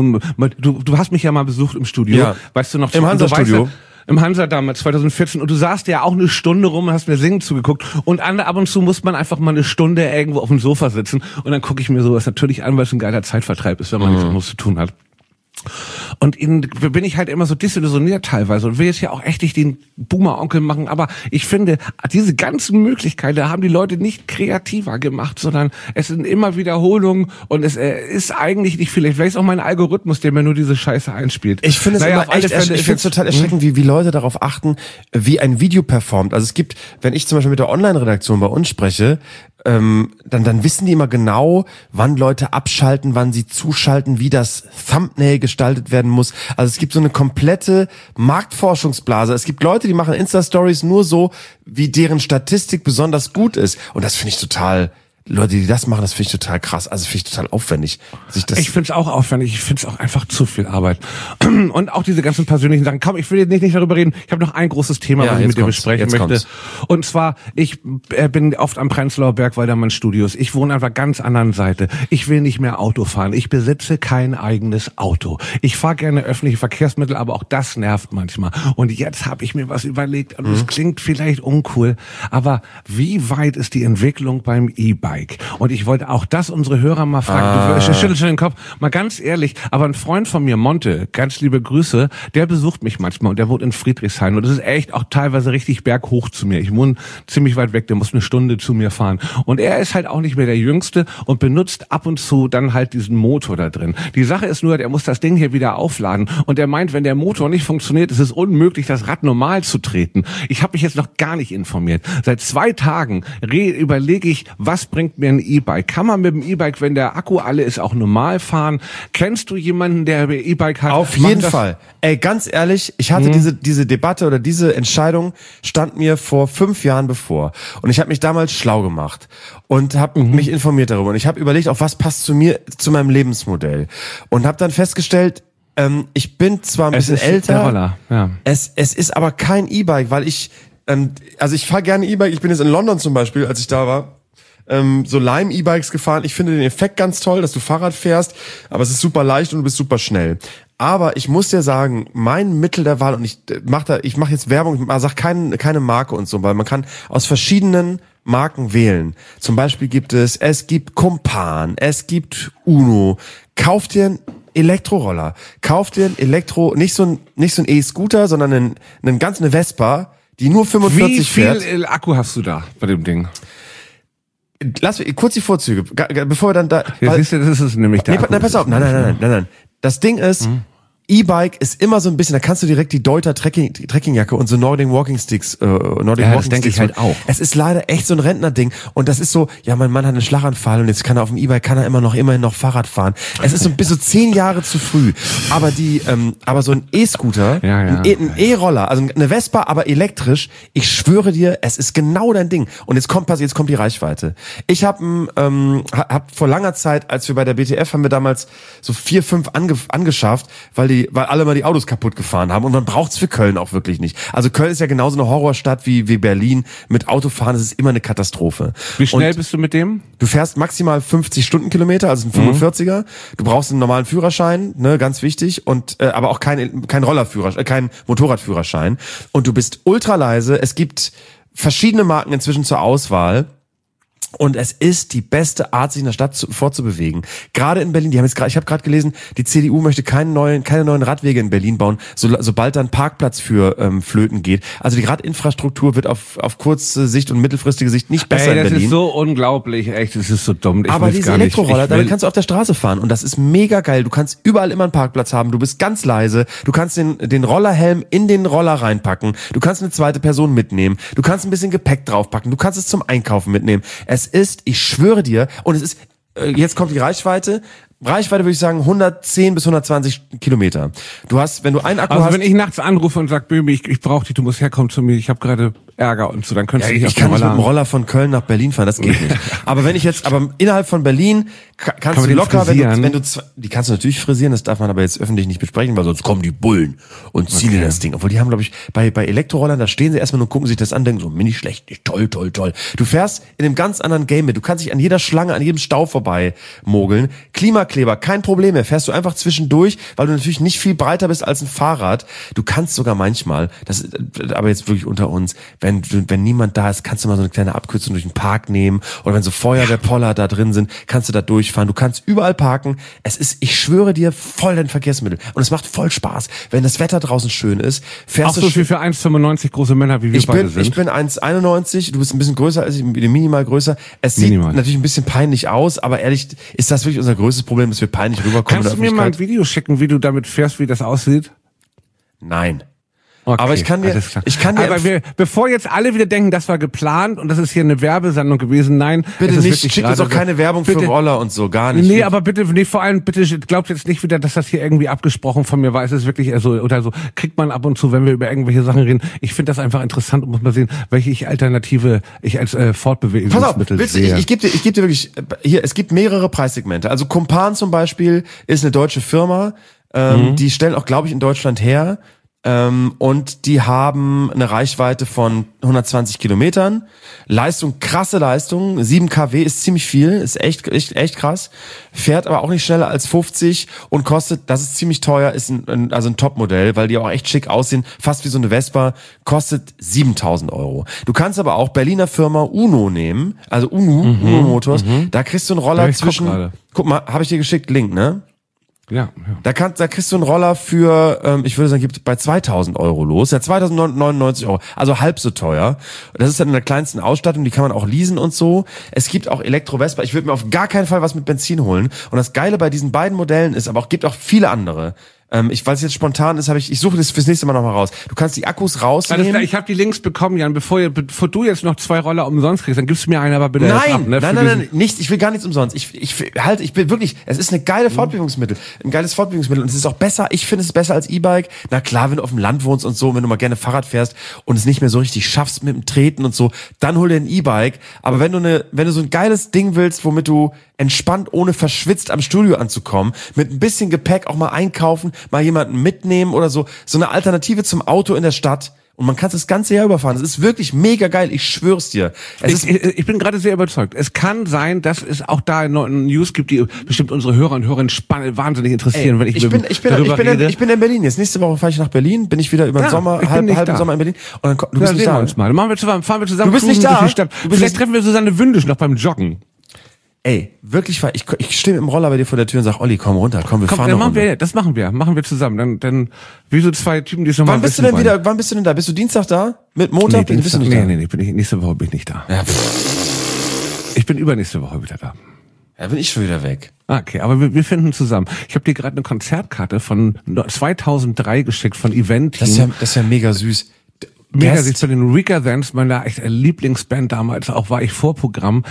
du hast mich ja mal besucht im Studio, weißt du noch? Im Hansa-Studio. Im Hansa damals, 2014. Und du saßt ja auch eine Stunde rum und hast mir singen zugeguckt. Und ab und zu muss man einfach mal eine Stunde irgendwo auf dem Sofa sitzen. Und dann gucke ich mir sowas natürlich an, weil es ein geiler Zeitvertreib ist, wenn man nichts anderes zu tun hat. Und bin ich halt immer so desillusioniert teilweise und will jetzt ja auch echt nicht den Boomer-Onkel machen, aber ich finde, diese ganzen Möglichkeiten haben die Leute nicht kreativer gemacht, sondern es sind immer Wiederholungen und es ist eigentlich nicht vielleicht ist auch mein Algorithmus, der mir nur diese Scheiße einspielt. Ich finde es immer echt, ich finde es total erschreckend, wie Leute darauf achten, wie ein Video performt. Also es gibt, wenn ich zum Beispiel mit der Online-Redaktion bei uns spreche, dann wissen die immer genau, wann Leute abschalten, wann sie zuschalten, wie das Thumbnail gestaltet werden muss. Also es gibt so eine komplette Marktforschungsblase. Es gibt Leute, die machen Insta-Stories nur so, wie deren Statistik besonders gut ist. Und das finde ich total... Leute, die das machen, das finde ich total krass. Also finde ich total aufwendig. Ich finde es auch aufwendig. Ich finde es auch einfach zu viel Arbeit. Und auch diese ganzen persönlichen Sachen. Komm, ich will jetzt nicht darüber reden. Ich habe noch ein großes Thema, was ich mit dir besprechen möchte. Und zwar, ich bin oft am Prenzlauer Berg, weil da mein Studio ist. Ich wohne einfach ganz anderen Seite. Ich will nicht mehr Auto fahren. Ich besitze kein eigenes Auto. Ich fahre gerne öffentliche Verkehrsmittel, aber auch das nervt manchmal. Und jetzt habe ich mir was überlegt. Und es klingt vielleicht uncool, aber wie weit ist die Entwicklung beim E-Bike? Und ich wollte auch das unsere Hörer mal fragen. Du schüttelst schon den Kopf. Mal ganz ehrlich, aber ein Freund von mir, Monte, ganz liebe Grüße, der besucht mich manchmal und der wohnt in Friedrichshain. Und das ist echt auch teilweise richtig berghoch zu mir. Ich wohne ziemlich weit weg, der muss eine Stunde zu mir fahren. Und er ist halt auch nicht mehr der Jüngste und benutzt ab und zu dann halt diesen Motor da drin. Die Sache ist nur, der muss das Ding hier wieder aufladen. Und er meint, wenn der Motor nicht funktioniert, ist es unmöglich, das Rad normal zu treten. Ich habe mich jetzt noch gar nicht informiert. Seit 2 Tagen überlege ich, was bringt mir ein E-Bike. Kann man mit dem E-Bike, wenn der Akku alle ist, auch normal fahren? Kennst du jemanden, der ein E-Bike hat? Auf jeden Fall. Ey, ganz ehrlich, ich hatte diese Debatte oder diese Entscheidung stand mir vor 5 Jahren bevor. Und ich habe mich damals schlau gemacht und habe mich informiert darüber. Und ich habe überlegt, auf was passt zu mir, zu meinem Lebensmodell. Und habe dann festgestellt, ich bin zwar ein bisschen älter. Der Roller, ja. Es ist aber kein E-Bike, weil ich fahre gerne E-Bike. Ich bin jetzt in London zum Beispiel, als ich da war, so Lime-E-Bikes gefahren. Ich finde den Effekt ganz toll, dass du Fahrrad fährst, aber es ist super leicht und du bist super schnell. Aber ich muss dir sagen, mein Mittel der Wahl, und ich mache jetzt Werbung, ich sag keine Marke und so, weil man kann aus verschiedenen Marken wählen. Zum Beispiel es gibt Kumpan, es gibt Uno. Kauf dir einen Elektroroller. Kauf dir ein nicht so ein E-Scooter, sondern eine Vespa, die nur 45 fährt. Wie viel Akku hast du da bei dem Ding? Lass mich kurz die Vorzüge, bevor wir dann da... Ja, siehst du, das ist nämlich der Akku. Nein, pass auf, nein. Das Ding ist, E-Bike ist immer so ein bisschen, da kannst du direkt die Deuter Trekkingjacke und so Nordic Walking Sticks, das denke ich halt auch. Es ist leider echt so ein Rentnerding und das ist so, ja, mein Mann hat einen Schlaganfall und jetzt kann er auf dem E-Bike, immerhin noch Fahrrad fahren. Es ist so bis so 10 Jahre zu früh. Aber aber so ein E-Scooter, ein E-Roller, also eine Vespa, aber elektrisch, ich schwöre dir, es ist genau dein Ding. Und jetzt kommt die Reichweite. Ich hab vor langer Zeit, als wir bei der BTF haben wir damals so 4, 5 angeschafft, weil alle mal die Autos kaputt gefahren haben und man braucht's für Köln auch wirklich nicht. Also Köln ist ja genauso eine Horrorstadt wie Berlin. Mit Autofahren ist es immer eine Katastrophe. Wie schnell bist du mit dem? Du fährst maximal 50 Stundenkilometer, also ein 45er. Du brauchst einen normalen Führerschein, ne, ganz wichtig, und aber auch kein Rollerführerschein, kein Motorradführerschein. Und du bist ultra leise. Es gibt verschiedene Marken inzwischen zur Auswahl. Und es ist die beste Art, sich in der Stadt fortzubewegen. Gerade in Berlin, ich habe gerade gelesen, die CDU möchte keine neuen Radwege in Berlin bauen, sobald dann Parkplatz für flöten geht. Also die Radinfrastruktur wird auf kurze Sicht und mittelfristige Sicht nicht besser in Berlin. Das ist so unglaublich, echt, das ist so dumm. Aber diese Elektroroller, damit kannst du auf der Straße fahren und das ist mega geil. Du kannst überall immer einen Parkplatz haben, du bist ganz leise, du kannst den Rollerhelm in den Roller reinpacken, du kannst eine zweite Person mitnehmen, du kannst ein bisschen Gepäck draufpacken, du kannst es zum Einkaufen mitnehmen. Ich schwöre dir, und jetzt kommt die Reichweite, Reichweite würde ich sagen 110 bis 120 Kilometer. Du hast, wenn du einen Akku Also hast... wenn ich nachts anrufe und sag, Böhmi, ich brauche dich, du musst herkommen zu mir, ich habe gerade Ärger und so, dann könntest du nicht ich kann nicht mit dem Roller von Köln nach Berlin fahren, das geht nicht. Aber wenn ich jetzt, aber innerhalb von Berlin kannst du locker, wenn du die kannst du natürlich frisieren, das darf man aber jetzt öffentlich nicht besprechen, weil sonst kommen die Bullen und ziehen dir das Ding. Obwohl die haben, glaube ich, bei Elektrorollern, da stehen sie erstmal und gucken sich das an, denken so, mini schlecht, toll. Du fährst in einem ganz anderen Game mit. Du kannst dich an jeder Schlange, an jedem Stau vorbei mogeln. Klimakleber, kein Problem mehr. Fährst du einfach zwischendurch, weil du natürlich nicht viel breiter bist als ein Fahrrad. Du kannst sogar manchmal, das aber jetzt wirklich unter uns, wenn niemand da ist, kannst du mal so eine kleine Abkürzung durch den Park nehmen. Oder wenn so Feuerwehrpoller da drin sind, kannst du da durchfahren. Du kannst überall parken. Es ist, ich schwöre dir, voll dein Verkehrsmittel. Und es macht voll Spaß. Wenn das Wetter draußen schön ist, fährst du... Auch so viel für 1,95 große Männer, wie wir beide sind. Ich bin 1,91, du bist ein bisschen größer als ich, minimal größer. Es sieht natürlich ein bisschen peinlich aus, aber ehrlich, ist das wirklich unser größtes Problem, dass wir peinlich rüberkommen. Kannst du mir mal ein Video schicken, wie du damit fährst, wie das aussieht? Nein. Okay, aber ich kann dir, aber bevor jetzt alle wieder denken, das war geplant und das ist hier eine Werbesendung gewesen, nein. Bitte nicht, schickt uns auch keine Werbung für Roller und so, gar nicht. Nee, aber bitte, vor allem, bitte glaubt jetzt nicht wieder, dass das hier irgendwie abgesprochen von mir war. Es ist wirklich so, oder so, kriegt man ab und zu, wenn wir über irgendwelche Sachen reden. Ich finde das einfach interessant und muss mal sehen, welche Alternative ich als Fortbewegungsmittel sehe. Ich gebe dir wirklich, hier, es gibt mehrere Preissegmente. Also Kumpan zum Beispiel ist eine deutsche Firma, die stellen auch, glaube ich, in Deutschland her. Und die haben eine Reichweite von 120 Kilometern. Krasse Leistung. 7 kW ist ziemlich viel, ist echt krass. Fährt aber auch nicht schneller als 50 und kostet, das ist ziemlich teuer, ist ein Topmodell, weil die auch echt schick aussehen, fast wie so eine Vespa, kostet 7.000 €. Du kannst aber auch Berliner Firma Uno nehmen, also Uno Motors. Da kriegst du einen Roller zwischen, guck mal, habe ich dir geschickt, Link, ne? Ja. Da kriegst du einen Roller für, ich würde sagen, gibt bei 2.000 € los. Ja, 2.099 €. Also halb so teuer. Das ist dann in der kleinsten Ausstattung, die kann man auch leasen und so. Es gibt auch Elektro-Vespa. Ich würde mir auf gar keinen Fall was mit Benzin holen. Und das Geile bei diesen beiden Modellen ist, aber auch gibt auch viele andere. Weil es jetzt spontan ist, ich suche das fürs nächste Mal nochmal raus. Du kannst die Akkus rausnehmen. Alles klar, ich habe die Links bekommen, Jan. Bevor du jetzt noch 2 Roller umsonst kriegst, dann gibst du mir einen aber bitte ab, ne? Nein, nicht. Ich will gar nichts umsonst. Ich bin wirklich, es ist ein geiles Fortbewegungsmittel. Und es ist auch besser, ich finde es besser als E-Bike. Na klar, wenn du auf dem Land wohnst und so, wenn du mal gerne Fahrrad fährst und es nicht mehr so richtig schaffst mit dem Treten und so, dann hol dir ein E-Bike. Aber wenn du so ein geiles Ding willst, womit du entspannt, ohne verschwitzt am Studio anzukommen, mit ein bisschen Gepäck auch mal einkaufen, mal jemanden mitnehmen oder so eine Alternative zum Auto in der Stadt. Und man kann das ganze Jahr überfahren. Das ist wirklich mega geil. Ich schwör's dir. Ich bin gerade sehr überzeugt. Es kann sein, dass es auch da News gibt, die bestimmt unsere Hörer und Hörerinnen wahnsinnig interessieren, wenn ich rede. Ich bin in Berlin. Jetzt nächste Woche fahre ich nach Berlin. Bin ich wieder über den Sommer, halben Sommer in Berlin. Und dann, du bist nicht da. Dann machen wir zusammen, fahren wir zusammen. Du bist nicht da. Vielleicht treffen wir Susanne Wündisch noch beim Joggen. Ey, wirklich, ich stehe mit dem Roller bei dir vor der Tür und sag, Olli, komm runter, wir fahren eine Runde. Das machen wir zusammen. Dann wie so 2 Typen, die es nochmal Wann bist du denn da? Bist du Dienstag da? Mit Montag? Bist du nicht da? Nee, nächste Woche bin ich nicht da. Ja, ich bin übernächste Woche wieder da. Ja, bin ich schon wieder weg. Okay, aber wir finden zusammen. Ich habe dir gerade eine Konzertkarte von 2003 geschickt von Event. Das ist ja mega süß. Mega süß, bei den Weaker Thans, meiner echt Lieblingsband damals, auch war ich Vorprogramm,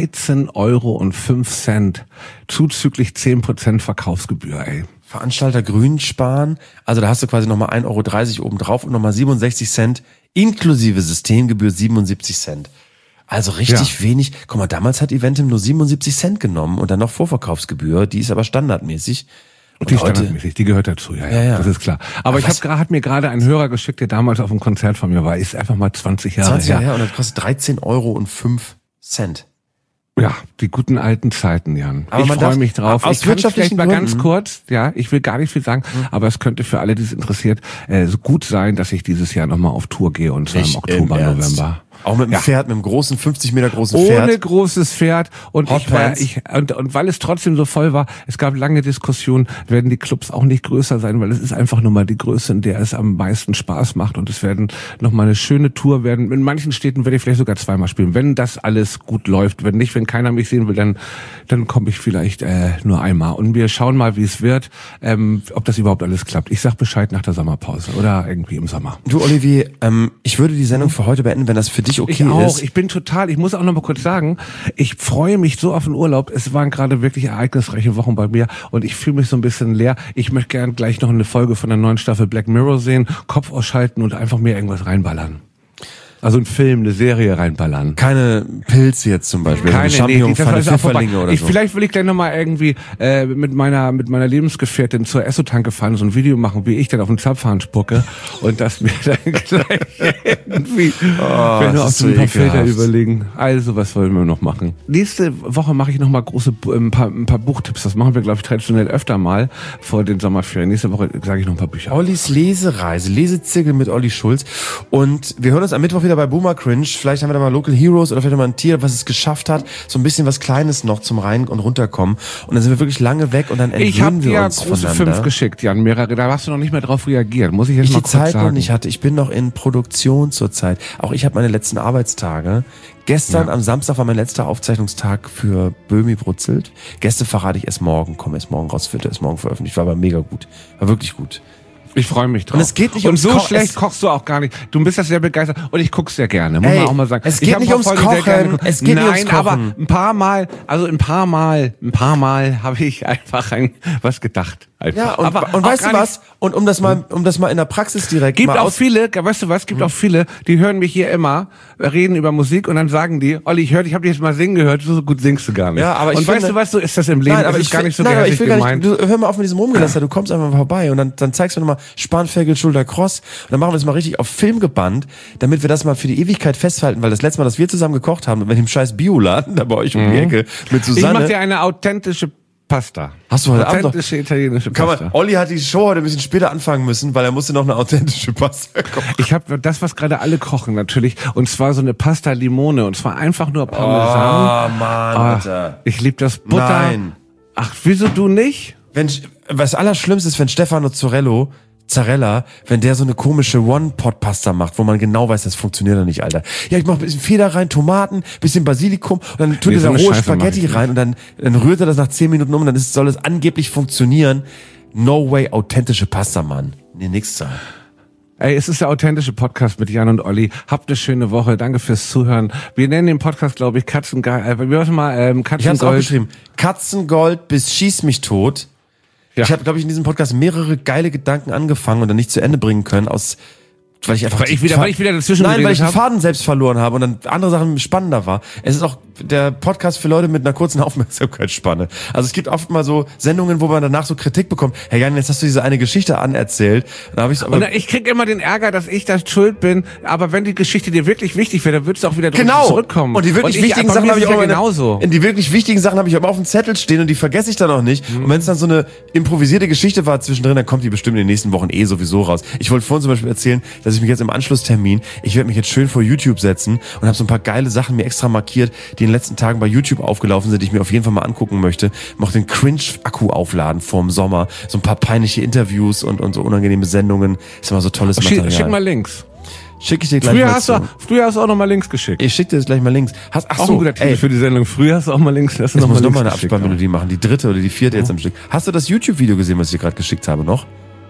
13,05 €, zuzüglich 10% Verkaufsgebühr, ey. Veranstalter Grünspan, also da hast du quasi nochmal 1,30 € obendrauf und nochmal 67 Cent, inklusive Systemgebühr 77 Cent. Also richtig wenig. Guck mal, damals hat Eventim nur 77 Cent genommen und dann noch Vorverkaufsgebühr, die ist aber standardmäßig. Und die standardmäßig, die gehört dazu, ja, das ist klar. Aber hat mir gerade ein Hörer geschickt, der damals auf einem Konzert von mir war, ist einfach mal 20 Jahre her. Und das kostet 13,05 €. Ja, die guten alten Zeiten, Jan. Aber ich freue mich drauf. Aus wirtschaftlichen Gründen, ganz Gründen. kurz, ich will gar nicht viel sagen, aber es könnte für alle, die es interessiert, so gut sein, dass ich dieses Jahr nochmal auf Tour gehe und zwar im Oktober, November. Auch mit einem Pferd, mit einem großen, 50 Meter großen Pferd. Ohne großes Pferd. Und weil es trotzdem so voll war, es gab lange Diskussionen, werden die Clubs auch nicht größer sein, weil es ist einfach nur mal die Größe, in der es am meisten Spaß macht. Und es werden noch mal eine schöne Tour werden. In manchen Städten werde ich vielleicht sogar 2-mal spielen, wenn das alles gut läuft. Wenn nicht, wenn keiner mich sehen will, dann komme ich vielleicht nur einmal. Und wir schauen mal, wie es wird, ob das überhaupt alles klappt. Ich sag Bescheid nach der Sommerpause oder irgendwie im Sommer. Du, Olivier, ich würde die Sendung für heute beenden, wenn das für dich völlig okay ich auch. ist. Ich muss auch noch mal kurz sagen, ich freue mich so auf den Urlaub. Es waren gerade wirklich ereignisreiche Wochen bei mir und ich fühle mich so ein bisschen leer. Ich möchte gern gleich noch eine Folge von der neuen Staffel Black Mirror sehen, Kopf ausschalten und einfach mir irgendwas reinballern. Also ein Film, eine Serie reinballern. Keine Pilze jetzt zum Beispiel. Keine, Champignon, Pfifferlinge oder so. Vielleicht will ich gleich nochmal irgendwie mit meiner Lebensgefährtin zur Esso-Tanke fahren, so ein Video machen, wie ich dann auf den Zapfhahn spucke und das mir dann gleich irgendwie wenn wir auf so ein paar Filter überlegen. Also, was wollen wir noch machen? Nächste Woche mache ich nochmal ein paar Buchtipps. Das machen wir, glaube ich, traditionell öfter mal vor den Sommerferien. Nächste Woche sage ich noch ein paar Bücher. Ollis Lesereise, Lesezirkel mit Olli Schulz. Und wir hören uns am Mittwoch wieder bei Boomer Cringe. Vielleicht haben wir da mal Local Heroes oder vielleicht mal ein Tier, was es geschafft hat, so ein bisschen was Kleines noch zum Rein- und Runterkommen. Und dann sind wir wirklich lange weg und dann entwöhnen wir uns voneinander. Ich habe dir große 5 geschickt, Jan, mehrere. Da hast du noch nicht mehr drauf reagiert. Muss ich jetzt mal kurz sagen. Ich die Zeit noch nicht hatte. Ich bin noch in Produktion zurzeit. Auch ich habe meine letzten Arbeitstage. Gestern am Samstag war mein letzter Aufzeichnungstag für Böhmi brutzelt. Gäste verrate ich erst morgen. Komm erst morgen raus, wird erst morgen veröffentlicht. War aber mega gut. War wirklich gut. Ich freue mich drauf. Und es geht nicht ums Kochen. Und so schlecht kochst du auch gar nicht. Du bist das sehr begeistert und ich guck's sehr gerne. Muss man auch mal sagen. Es geht nicht ums Kochen. Es geht nicht ums Kochen. Aber ein paar Mal habe ich einfach was gedacht. Einfach. Ja, und weißt du was? Und um das mal in der Praxis direkt gibt auch viele, weißt du was? Gibt auch viele, die hören mich hier immer reden über Musik und dann sagen die, Olli, ich habe dich jetzt mal singen gehört, so gut singst du gar nicht. Ja, aber und weißt du was, so ist das im Leben. Nein, aber das ist gar nicht so gehässig gemeint. Hör mal auf mit diesem Rumgeläster, du kommst einfach mal vorbei und dann zeigst du mir nochmal Spanferkel, Schulter, Cross und dann machen wir das mal richtig auf Film gebannt, damit wir das mal für die Ewigkeit festhalten, weil das letzte Mal, dass wir zusammen gekocht haben, mit dem scheiß Bioladen da bei euch um die Ecke mit Susanne. Ich mach dir eine authentische Pasta. Hast du heute Abend authentische italienische Pasta. Olli hat die Show heute ein bisschen später anfangen müssen, weil er musste noch eine authentische Pasta kochen. Ich habe das, was gerade alle kochen natürlich, und zwar so eine Pasta Limone und zwar einfach nur Parmesan. Oh Mann, Alter. Ich liebe das Butter. Nein. Ach, wieso du nicht? Was Allerschlimmste ist, wenn Stefano Zarella, wenn der so eine komische One-Pot-Pasta macht, wo man genau weiß, das funktioniert doch nicht, Alter. Ja, ich mach ein bisschen Feder rein, Tomaten, bisschen Basilikum und dann tut er da rohe Spaghetti rein und dann rührt er das nach 10 Minuten um und dann soll es angeblich funktionieren. No way, authentische Pasta, Mann. Nee, nix sagen. Ey, es ist der authentische Podcast mit Jan und Olli. Habt eine schöne Woche. Danke fürs Zuhören. Wir nennen den Podcast, glaube ich, Katzengold. Ich hab's auch geschrieben. Katzengold bis Schieß mich tot. Ja. Ich habe, glaube ich, in diesem Podcast mehrere geile Gedanken angefangen und dann nicht zu Ende bringen können, weil ich wieder dazwischen weil ich den Faden selbst verloren habe und dann andere Sachen spannender war. Es ist auch der Podcast für Leute mit einer kurzen Aufmerksamkeitsspanne. Also es gibt oft mal so Sendungen, wo man danach so Kritik bekommt. Herr Jan, jetzt hast du diese eine Geschichte anerzählt. Und ich krieg immer den Ärger, dass ich da schuld bin. Aber wenn die Geschichte dir wirklich wichtig wäre, dann würdest du auch wieder zurückkommen. Und die wirklich wichtigen Sachen habe ich auch genauso. Die wirklich wichtigen Sachen habe ich immer auf dem Zettel stehen und die vergesse ich dann auch nicht. Und wenn es dann so eine improvisierte Geschichte war zwischendrin, dann kommt die bestimmt in den nächsten Wochen sowieso raus. Ich wollte vorhin zum Beispiel erzählen, dass ich mich jetzt im Anschlusstermin, ich werde mich jetzt schön vor YouTube setzen und habe so ein paar geile Sachen mir extra markiert, die in den letzten Tagen bei YouTube aufgelaufen sind, die ich mir auf jeden Fall mal angucken möchte. Noch den Cringe-Akku aufladen vorm Sommer. So ein paar peinliche Interviews und so unangenehme Sendungen. Ist immer so tolles Material. Schick mal Links. Schicke ich dir gleich mal zu. Früher hast du auch noch mal Links geschickt. Ich schicke dir das gleich mal Links. Auch ein guter Titel für die Sendung. Früher hast du auch mal Links. Jetzt muss ich noch mal eine Abspannmelodie machen. Die 3. oder die 4. jetzt am Stück. Hast du das YouTube-Video gesehen, was ich dir gerade geschickt habe noch?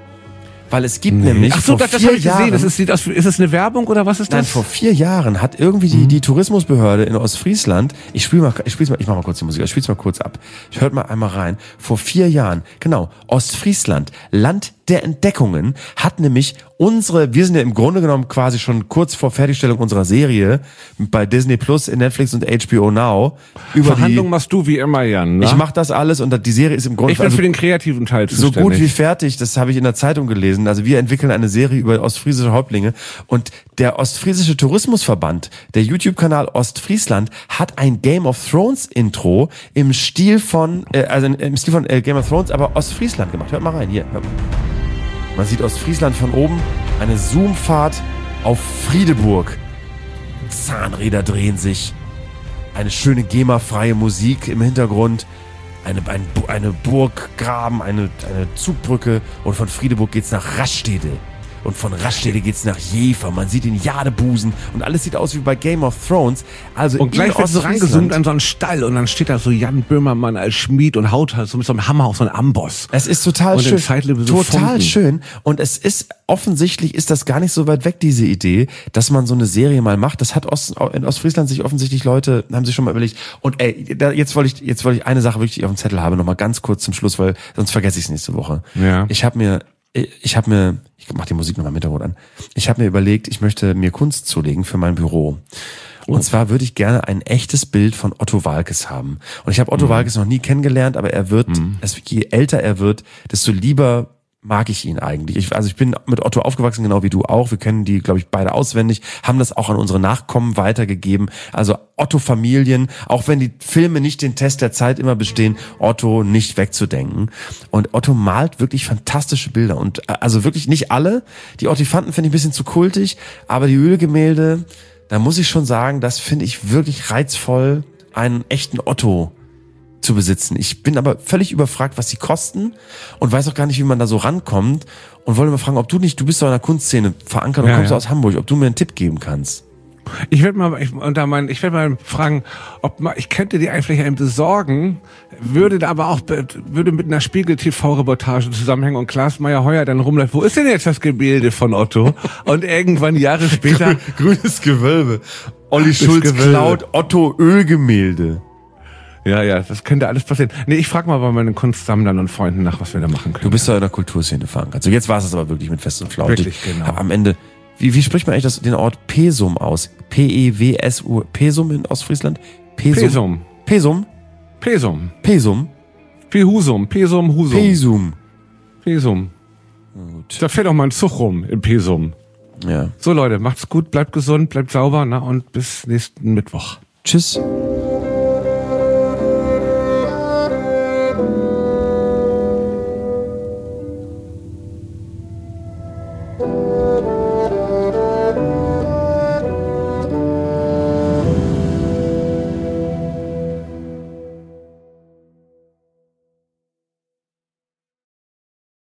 Weil es gibt nämlich das habe ich gesehen. Ist es eine Werbung oder was ist das? Nein, vor 4 Jahren hat irgendwie die Tourismusbehörde in Ostfriesland, ich mach mal kurz die Musik, ich spiel's mal kurz ab. Hört mal einmal rein. Vor 4 Jahren, genau, Ostfriesland, Land der Entdeckungen, hat nämlich wir sind ja im Grunde genommen quasi schon kurz vor Fertigstellung unserer Serie bei Disney Plus, Netflix und HBO Now. Verhandlungen machst du wie immer, Jan, ne? Ich mach das alles und die Serie ist im Grunde... Ich bin für den kreativen Teil zuständig. So gut wie fertig, das habe ich in der Zeitung gelesen. Also wir entwickeln eine Serie über ostfriesische Häuptlinge und der Ostfriesische Tourismusverband, der YouTube-Kanal Ostfriesland, hat ein Game of Thrones Intro im Stil von Game of Thrones, aber Ostfriesland gemacht. Hört mal rein, hier. Hört mal. Man sieht Ostfriesland von oben, eine Zoomfahrt auf Friedeburg. Zahnräder drehen sich, eine schöne GEMA-freie Musik im Hintergrund, eine Burggraben, eine Zugbrücke und von Friedeburg geht's nach Rastede. und von Raststätte geht's nach Jever. Man sieht den Jadebusen und alles sieht aus wie bei Game of Thrones. Also und gleich wird so Ostfriesland rangezoomt an so einen Stall und dann steht da so Jan Böhmermann als Schmied und haut halt so mit so einem Hammer auf so einen Amboss. Es ist total und schön. in Zeitlupe so Total Funken. schön. Und es ist offensichtlich ist das gar nicht so weit weg, diese Idee, dass man so eine Serie mal macht. Das hat in Ostfriesland sich offensichtlich Leute, haben sich schon mal überlegt. Und jetzt wollte ich eine Sache wirklich auf dem Zettel haben, noch mal ganz kurz zum Schluss, weil sonst vergesse ich es nächste Woche. Ja. Ich mach die Musik nochmal im Hintergrund an. Ich habe mir überlegt, ich möchte mir Kunst zulegen für mein Büro. Und zwar würde ich gerne ein echtes Bild von Otto Waalkes haben. Und ich habe Otto Waalkes noch nie kennengelernt, aber er wird, je älter er wird, desto lieber mag ich ihn eigentlich. Ich bin mit Otto aufgewachsen, genau wie du auch. Wir kennen die, glaube ich, beide auswendig, haben das auch an unsere Nachkommen weitergegeben. Also Otto-Familien, auch wenn die Filme nicht den Test der Zeit immer bestehen, Otto nicht wegzudenken. Und Otto malt wirklich fantastische Bilder. Und also wirklich nicht alle. Die Ottifanten finde ich ein bisschen zu kultig, aber die Ölgemälde, da muss ich schon sagen, das finde ich wirklich reizvoll, einen echten Otto zu besitzen. Ich bin aber völlig überfragt, was sie kosten und weiß auch gar nicht, wie man da so rankommt und wollte mal fragen, du bist doch in der Kunstszene verankert und kommst aus Hamburg, ob du mir einen Tipp geben kannst. Ich werde mal fragen, ich könnte dir vielleicht einen besorgen, würde mit einer Spiegel-TV-Reportage zusammenhängen und Klaas Meyer-Heuer dann rumläuft, wo ist denn jetzt das Gemälde von Otto? Und irgendwann Jahre später grünes Gewölbe. Olli Schulz klaut Otto Ölgemälde. Ja, das könnte alles passieren. Nee, ich frage mal bei meinen Kunstsammlern und Freunden nach, was wir da machen können. Du bist ja in der Kulturszene verankert. Also jetzt war es aber wirklich mit Fest und Flauschig. Wirklich, genau. Am Ende, wie spricht man eigentlich den Ort Pesum aus? P-E-W-S-U, Pesum in Ostfriesland? Pesum. Pesum? Pesum. Pesum? Pesum. Pesum, Husum. Pesum. Pesum. Gut. Da fährt auch mal ein Zug rum in Pesum. Ja. So Leute, macht's gut, bleibt gesund, bleibt sauber, und bis nächsten Mittwoch. Tschüss.